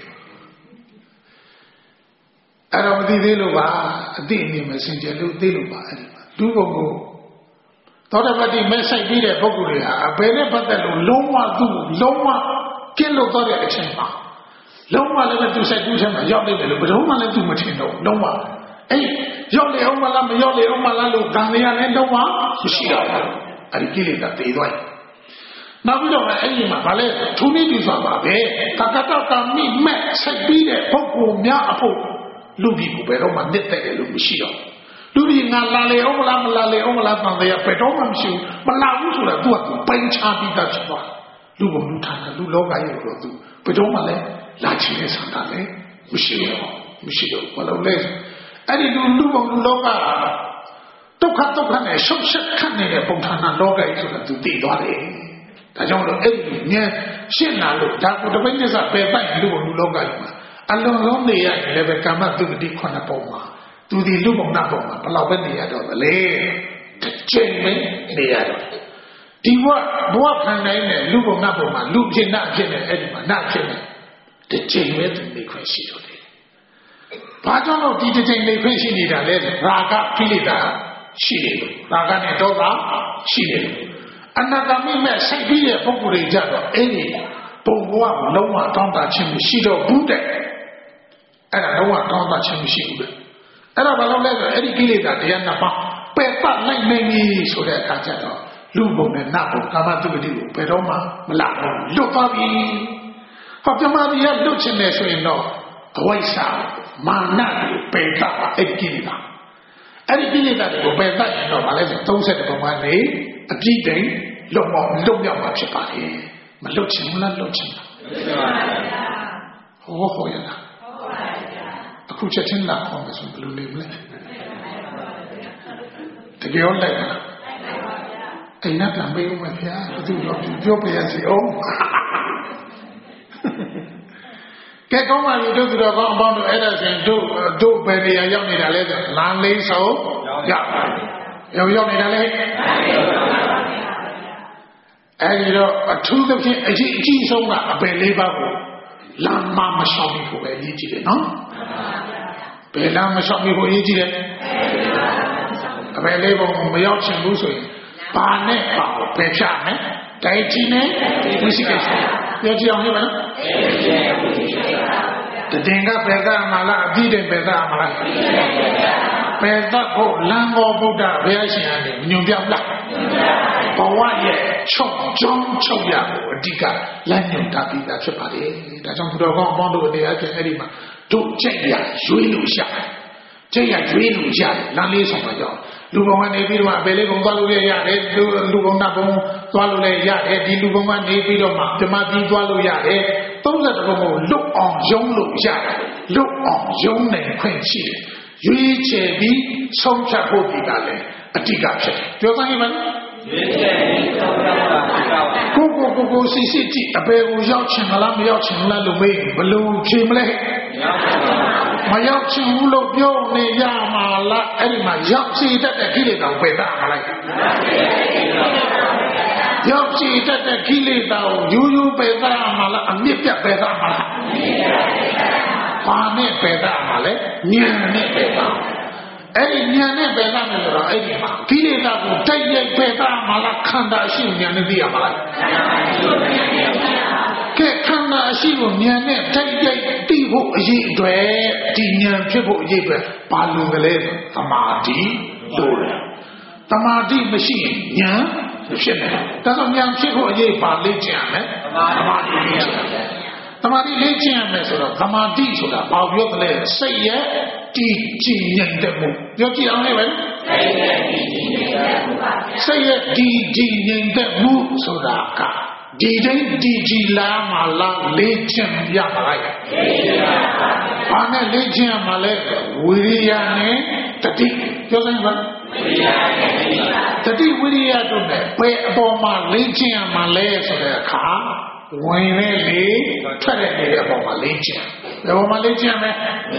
အဲ့တော့မသိသေးလို့ပါအတိအမြင်မစင်ကြလို့သိလို့ပါအဲ့ဒီမှာလူဘုံကိုသောတပတိမဲ့ဆိုင်ပြီးတဲ့ပုဂ္ဂိုလ်တွေဟာအပယ်နဲ့ပတ်သက်လို့လုံးဝသူ့လုံးဝကျင့်လို့တော့တဲ့အချိန်မှာလုံးဝလည်းသူဆိုင်ကူးချက်မှာရောက်နေတယ်လို့ဘယ်တော့မှလည်းသူမထင်တော့လုံးဝအဲ့ရောက်လေအောင်မလားမရောက်လေအောင်မလားလို့ဂံရနဲ့တော့မှမရှိတော့ဘူးအဲ့ဒီကိလေသာတေးသွားနောက်ပြီးတော့အဲ့ဒီမှာဗာလဲသူနည်းတူဆိုပါပဲတက္ကတကမိမဲ့ဆက်ပြီးတဲ့ပုဂ္ဂိုလ်များအဖို့လူကြီးကိုဘယ်တော့မှနှစ်သက်တယ်လို့မရှိတော့လူကြီးငါလာလေအောင်မလားမလာလေအောင်မလားတန်တရားဘယ်တော့မှမရှိဘူးမလာဘူးဆိုတာသူကပိုင်ချပြီးသားဖြစ်သွားလူဘုံလူဌာနလူလောကကြီးကိုတော့သူဘယ်တော့မှလည်းလာချင်တဲ့ဆန္ဒလည်းမရှိတော့မရှိတော့ဘာလို့လဲအဲ့ဒီလူလူဘုံလူလောကဒုက္ခဒုက္ခနဲ့ရှုပ်ရှက်ခတ်နေတဲ့ပုံဌာနလောကကြီးဆိုတာသူတည်သွားတယ်ဒါကြောင့်လို့အဲ့ဒီမြဲရှင်းလာလို့ဒါကိုတပိဋကစပယ်ပိုက်လူဘုံလူလောကကြီးမှာအလုံးလုံးနေရတယ်လည်းပဲကာမတုဂတိခုနှစ်ပုံမှာသူဒီလူဘုံနာပုံမှာဘယ်လောက်ပဲနေရတော့လဲတစ်ချိန်ပဲနေရတော့ဒီဘဝဘဝခံနိုင်တဲ့လူဘုံနတ်ဘုံမှာလူဖြစ်နတ်ဖြစ်နေအဲ့ဒီမှာနတ်ဖြစ်နေတစ်ချိန်ပဲသူနေခွင့်ရှိတော့တယ်ဘာကြောင့်လို့ဒီတစ်ချိန်နေခွင့်ရှိနေတာလဲရာဂကိလေသာရှိတယ်ရာဂနဲ့ဒေါသရှိတယ်အနာဂတ်မဲ့စိတ်ပြီးတဲ့ပုဂ္ဂိုလ်တွေကြတော့အဲ့ဒီဘုံဘဝကိုလုံးဝတောင်းတခြင်းမရှိတော့ဘူးတဲ့အဲ့ဒါလုံးဝတောင်းတခြင်းမရှိဘူးတဲ့အဲ့ဒါဘာလို့လဲဆိုတော့အဲ့ဒီကိလေသာတရားနှစ်ပါးပယ်တတ်နိုင်နေပြီဆိုတဲ့အခါကျတော့လူဘုံနဲ့နတ်ဘုံကာမတုဂတိကိုဘယ်တော့မှမလာဘူးလွတ်သွားပြီဟောပြမတိရလွတ်ခြင်းနဲ့ဆိုရင်တော့အဝိဇ္ဇာမာနကိုပယ်တတ်တာအဲ့ဒီကိလေသာအဲ့ဒီကိလေသာကိုပယ်တတ်ရင်တော့ဘာလဲဆိုသုံးဆယ်ဘုံကနေအပြည့်တိမ်လွတ်မောက်လွတ်မြောက်မှာဖြစ်ပါလေမလွတ်ချင်ဘူးလားလွတ်ချင်လားဟောဟောရလားအခုချက်ချင်းလာခေါ်မယ်ဆိုဘယ်လိုနေမလဲတကယ်ရောလိုက်လားအိမ်နဲ့ပြန်ပေးဦးမယ်ဗျာသူတို့ပြောပြရစီအောင်ကဲကောင်းပါပြီတို့သူတော်ကောင်းအပေါင်းတို့အဲ့ဒါဆိုရင်တို့တို့ဘယ်နေရာရောက်နေတာလဲဆိုလမ်းလေးဆုံးရောက်ရောက်ရောက်နေတာလေအဲ့ဒီတော့အထူးသဖြင့်အကြီးအကြီးဆုံးကအပယ်လေးပါးကိုလမ်းမမရှောင်ဘူးကိုပဲအရေးကြီးတယ်နော်ဘယ်လမ်းမရှောင်ဘူးကိုအရေးကြီးတယ်အပယ်လေးပါးကိုမရောက်ချင်ဘူးဆိုရင်ပါနဲ့ပါကိုပယ်ဖြတ်မယ်တိုက်ကြီးနဲ့ဝိသိကိစ္စပြောကြည့်အောင်ဟဲ့မလားတည်ငါပယ်သားမလားအပြည့်တယ်ပယ်သားမလားပယ်သားဖို့လမ်းပေါ်ဗုဒ္ဓဘုရားရှင်ကနေညွန်ပြလားဘဝရဲ့ချုပ်ကြောင်းချုပ်ရဖို့အဓိကလမ်းညွန်တာပြီးတာဖြစ်ပါလေဒါကြောင့်ဘုရားကောင်းအပေါင်းတို့အနေအချင်းအဲ့ဒီမှာတို့ကြိတ်ရရွေးလို့ရတယ်ကြိတ်ရရွေးလို့ရတယ်လမ်းလေးဆောင်ပါကြောင်းလူဘုံကနေပြီးတော့အပေလေးဘုံသွားလို့ရတယ်လူလူဘုံနတ်ဘုံသွားလို့လည်းရတယ်ဒီလူဘုံကနေပြီးတော့မှဓမ္မပြီးသွားလို့ရတယ်သုံးဆယ်ဘုံကိုလွတ်အောင်ယုံလို့ရတယ်လွတ်အောင်ယုံနိုင်ခွင့်ရှိတယ်ရွေးချယ်ပြီးဆုံးဖြတ်ဖို့ဒီကလည်းအဓိကဖြစ်တယ်ပြောသားရင်မလားရွေးချယ်ပြီးဆုံးဖြတ်တာကိုကိုကိုကိုစီစီကြည့်အပေကိုရောက်ချင်မလားမရောက်ချင်လားလို့မေးဘလို့ဖြေမလဲမရောက်ချင်ဘူးလို့ပြောနေရမှာလားအဲ့ဒီမှာရောက်စီတတ်တဲ့ကိလေသာကိုပယ်တတ်မလားရောက်စီတတ်တဲ့ကိလေသာကိုယူယူပယ်တတ်မှာလားအမြင့်ပြတ်ပယ်တတ်မှာလားဘာနဲ့ပယ်တတ်မှာလဲဉာဏ်နဲ့ပယ်တတ်အဲ့ဒီဉာဏ်နဲ့ပယ်တတ်မယ်ဆိုတော့အဲ့ဒီမှာကိလေသာကိုတိုက်ရိုက်ပယ်တတ်မှာလားခန္ဓာရှိဉာဏ်နဲ့သိရမှာလားကဲခန္ဓာရှိကိုဉာဏ်နဲ့တိုက်ရိုက်သိဖို့အရေးအတွက်ဒီဉာဏ်ဖြစ်ဖို့အရေးအတွက်ဘာလို့ကလေးသမာဓိလို့လဲသမာဓိမရှိရင်ဉာဏ်မဖြစ်နိုင်ဘူးဒါဆိုဉာဏ်ဖြစ်ဖို့အရေးပါလေ့ကျင့်ရမယ်သမာဓိလေ့ကျင့်ရမယ်သမာဓိလေ့ကျင့်ရမယ်ဆိုတော့သမာဓိဆိုတာဘာပြောကလေးစိတ်ရဲ့တည်ကြည်ဉာဏ်တဲ့မှုပြောကြည့်အောင်လေပဲစိတ်ရဲ့တည်ကြည်ဉာဏ်တဲ့မှုဆိုတာကဒီတိုင်းဒီကြီးလာမလားလေ့ကျင့်ရမှာလားဘာနဲ့လေ့ကျင့်ရမှာလဲဝိရိယနဲ့တတိပြောစမ်းပါဝိရိယနဲ့တတိဝိရိယတို့နဲ့ဘယ်အပေါ်မှာလေ့ကျင့်ရမှာလဲဆိုတဲ့အခါဝင်လေလေထွက်တဲ့နေတဲ့အပေါ်မှာလေ့ကျင့်ဘယ်ပေါ်မှာလေ့ကျင့်မလဲ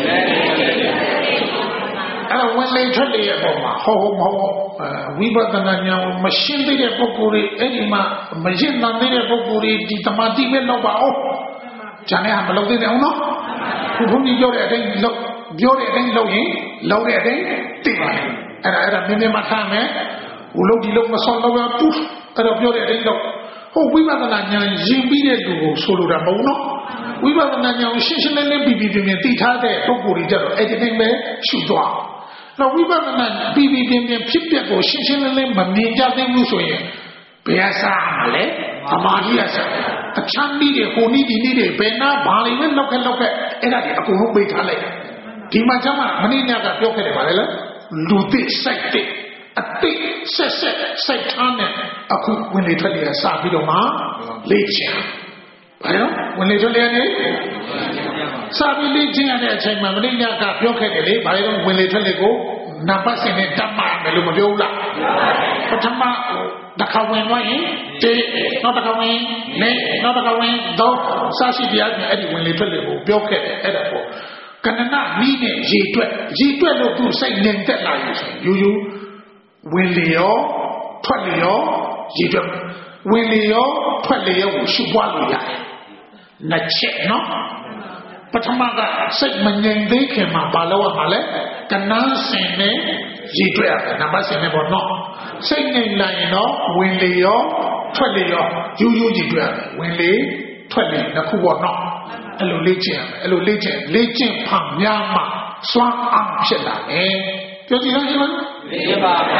အဲ့တော့ဝင်လေထွက်လေအပေါ်မှာဟောဟောမဟုတ်ဝိပဿနာဉာဏ်ကိုမရှင်းသေးတဲ့ပုဂ္ဂိုလ်တွေအဲ့ဒီမှာမရှင်းနိုင်တဲ့ပုဂ္ဂိုလ်တွေဒီတမာတိပဲလောက်ပါအောင်ဂျာနဲ့မလောက်သေးတယ်ဟုတ်နော်ခုဘုန်းကြီးပြောတဲ့အတိုင်းလောက်ပြောတဲ့အတိုင်းလောက်ရင်လောက်တဲ့အတိုင်းသိပါတယ်အဲ့ဒါအဲ့ဒါမြင်မြင်မှထားမယ်ဟိုလောက်ဒီလောက်မဆောင်းတော့ဘူးတူအဲ့တော့ပြောတဲ့အတိုင်းလောက်ဟုတ်ဝိပဿနာဉာဏ်ရင်ပြီးတဲ့လူကိုဆိုလိုတာမဟုတ်နော်ဝိပဿနာဉာဏ်ကိုရှင်းရှင်းလင်းလင်းပြီးပြီးပြင်းပြင်းသိထားတဲ့ပုဂ္ဂိုလ်တွေကြတော့အဲ့ဒီတိုင်းပဲရှုသွားတော့ဝိပဿနာပြီးပြီးပြင်းပြင်းဖြစ်ပျက်ကိုရှင်းရှင်းလင်းလင်းမမြင်ကြသေးဘူးဆိုရင်ဘယ်အစားမလဲသမာဓိအစားအချမ်းပြီးတဲ့ဟိုနည်းဒီနည်းတွေဘယ်နာဘာလိမ့်မဲ့လောက်ခက်လောက်ခက်အဲ့ဒါတွေအကုန်လုံးပေးထားလိုက်ဒီမှာကျမှမင်းညကပြောခဲ့တယ်ဗါလေလားလူသိစိတ်သိအတိတ်ဆက်ဆက်စိတ်ထားနဲ့အခုဝင်လေထွက်လေစပြီးတော့မှလေ့ကျင့်ဘာလို့ဝင်လေထွက်လေနေစပြီးလေ့ကျင့်ရတဲ့အချိန်မှာမင်းညကပြောခဲ့တယ်လေဘာလို့ဝင်လေထွက်လေကိုနံပါတ်စင်နဲ့တတ်မှမယ်လို့မပြောဘူးလားပထမတစ်ခါဝင်သွားရင်တေးနောက်တစ်ခါဝင်နေနောက်တစ်ခါဝင်တော့စရှိတရားနဲ့အဲ့ဒီဝင်လေထွက်လေကိုပြောခဲ့တယ်အဲ့ဒါပေါ့ကဏ္ဍနီးနဲ့ရေတွက်ရေတွက်လို့သူစိတ်ငြိမ်သက်လာပြီဆိုယူယူဝင်လေရောထွက်လျောရည်တွက်ဝင်လျောထွက်လျောကိုရှုပွားလို့ရတယ်နှစ်ချက်နော်ပထမကစိတ်မငြိမ်သေးခင်မှာဘာလို့ရမှာလဲကနန်းစင်နဲ့ရည်တွက်ရတယ်နံပါတ်စင်နဲ့ပေါ့နော်စိတ်ငြိမ်လာရင်တော့ဝင်လျောထွက်လျောယူယူရည်တွက်ရတယ်ဝင်လေထွက်လေနှစ်ခုပေါ့နော်အဲ့လိုလေ့ကျင့်ရမယ်အဲ့လိုလေ့ကျင့်လေ့ကျင့်ဖန်များမှစွမ်းအားဖြစ်လာတယ်ပြောကြည့်လိုက်ရှင်လေးပါဗျာ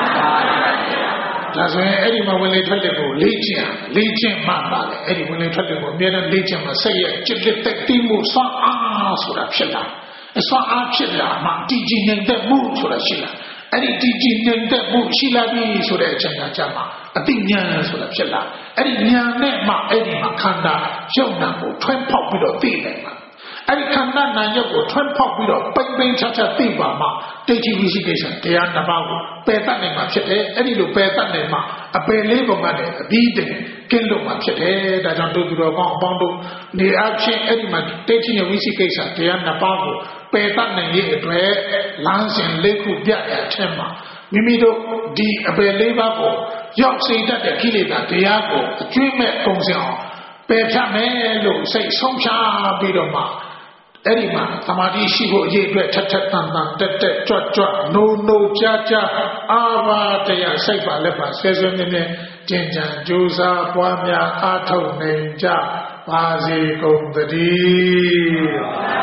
ဒါဆိုရင်အဲ့ဒီမှာဝင်လေထွက်လေကိုလေ့ကျင့်လေ့ကျင့်မှပါလေအဲ့ဒီဝင်လေထွက်လေကိုအမြဲတမ်းလေ့ကျင့်မှစိတ်ရဲ့จิตလက်တက်တိမှုစွမ်းအားဆိုတာဖြစ်လာအစွမ်းအားဖြစ်လာမှတည်ကြည်နေတဲ့မှုဆိုတာရှိလာအဲ့ဒီတည်ကြည်နေတဲ့မှုရှိလာပြီဆိုတဲ့အချိန်ကကြာမှာအတိညာဆိုတာဖြစ်လာအဲ့ဒီညာနဲ့မှအဲ့ဒီမှာခန္ဓာရုပ်နာကိုထွန်းဖောက်ပြီးတော့သိနိုင်မှာအဲ့ဒီခန္ဓာနာရုပ်ကိုထွန်းဖောက်ပြီးတော့ပိမ့်ပိမ့်ချာချာသိပါမှတိတ်တိဝိသိကိစ္စတရားတစ်ပါးကိုပယ်တတ်နိုင်မှာဖြစ်တယ်အဲ့ဒီလိုပယ်တတ်နိုင်မှာအပယ်လေးပုံကတည်းအပြီးတည်းကင်းလို့မှာဖြစ်တယ်ဒါကြောင့်တို့သူတော်ကောင်းအပေါင်းတို့နေအချင်းအဲ့ဒီမှာတိတ်တိဝိသိကိစ္စတရားတစ်ပါးကိုပယ်တတ်နိုင်ရဲ့အတွက်လမ်းစဉ်လေးခုပြရအထက်မှာမိမိတို့ဒီအပယ်လေးပါးကိုရောက်စေတတ်တဲ့ကိလေသာတရားကိုအကျွေးမဲ့ပုံစံအောင်ပယ်ဖြတ်မယ်လို့စိတ်ဆုံးဖြတ်ပြီးတော့မှအဲ့ဒီမှာသမာဓိရှိဖို့အရေးအတွက်ထက်ထက်တန်တန်တက်တက်ကြွကြွနိုးနိုးကြာကြာအာဘာတရားစိတ်ပါလက်ပါဆဲဆဲမြဲမြဲကျင့်ကြံကြိုးစားပွားများအားထုတ်နိုင်ကြပါစေကုန်သတည်း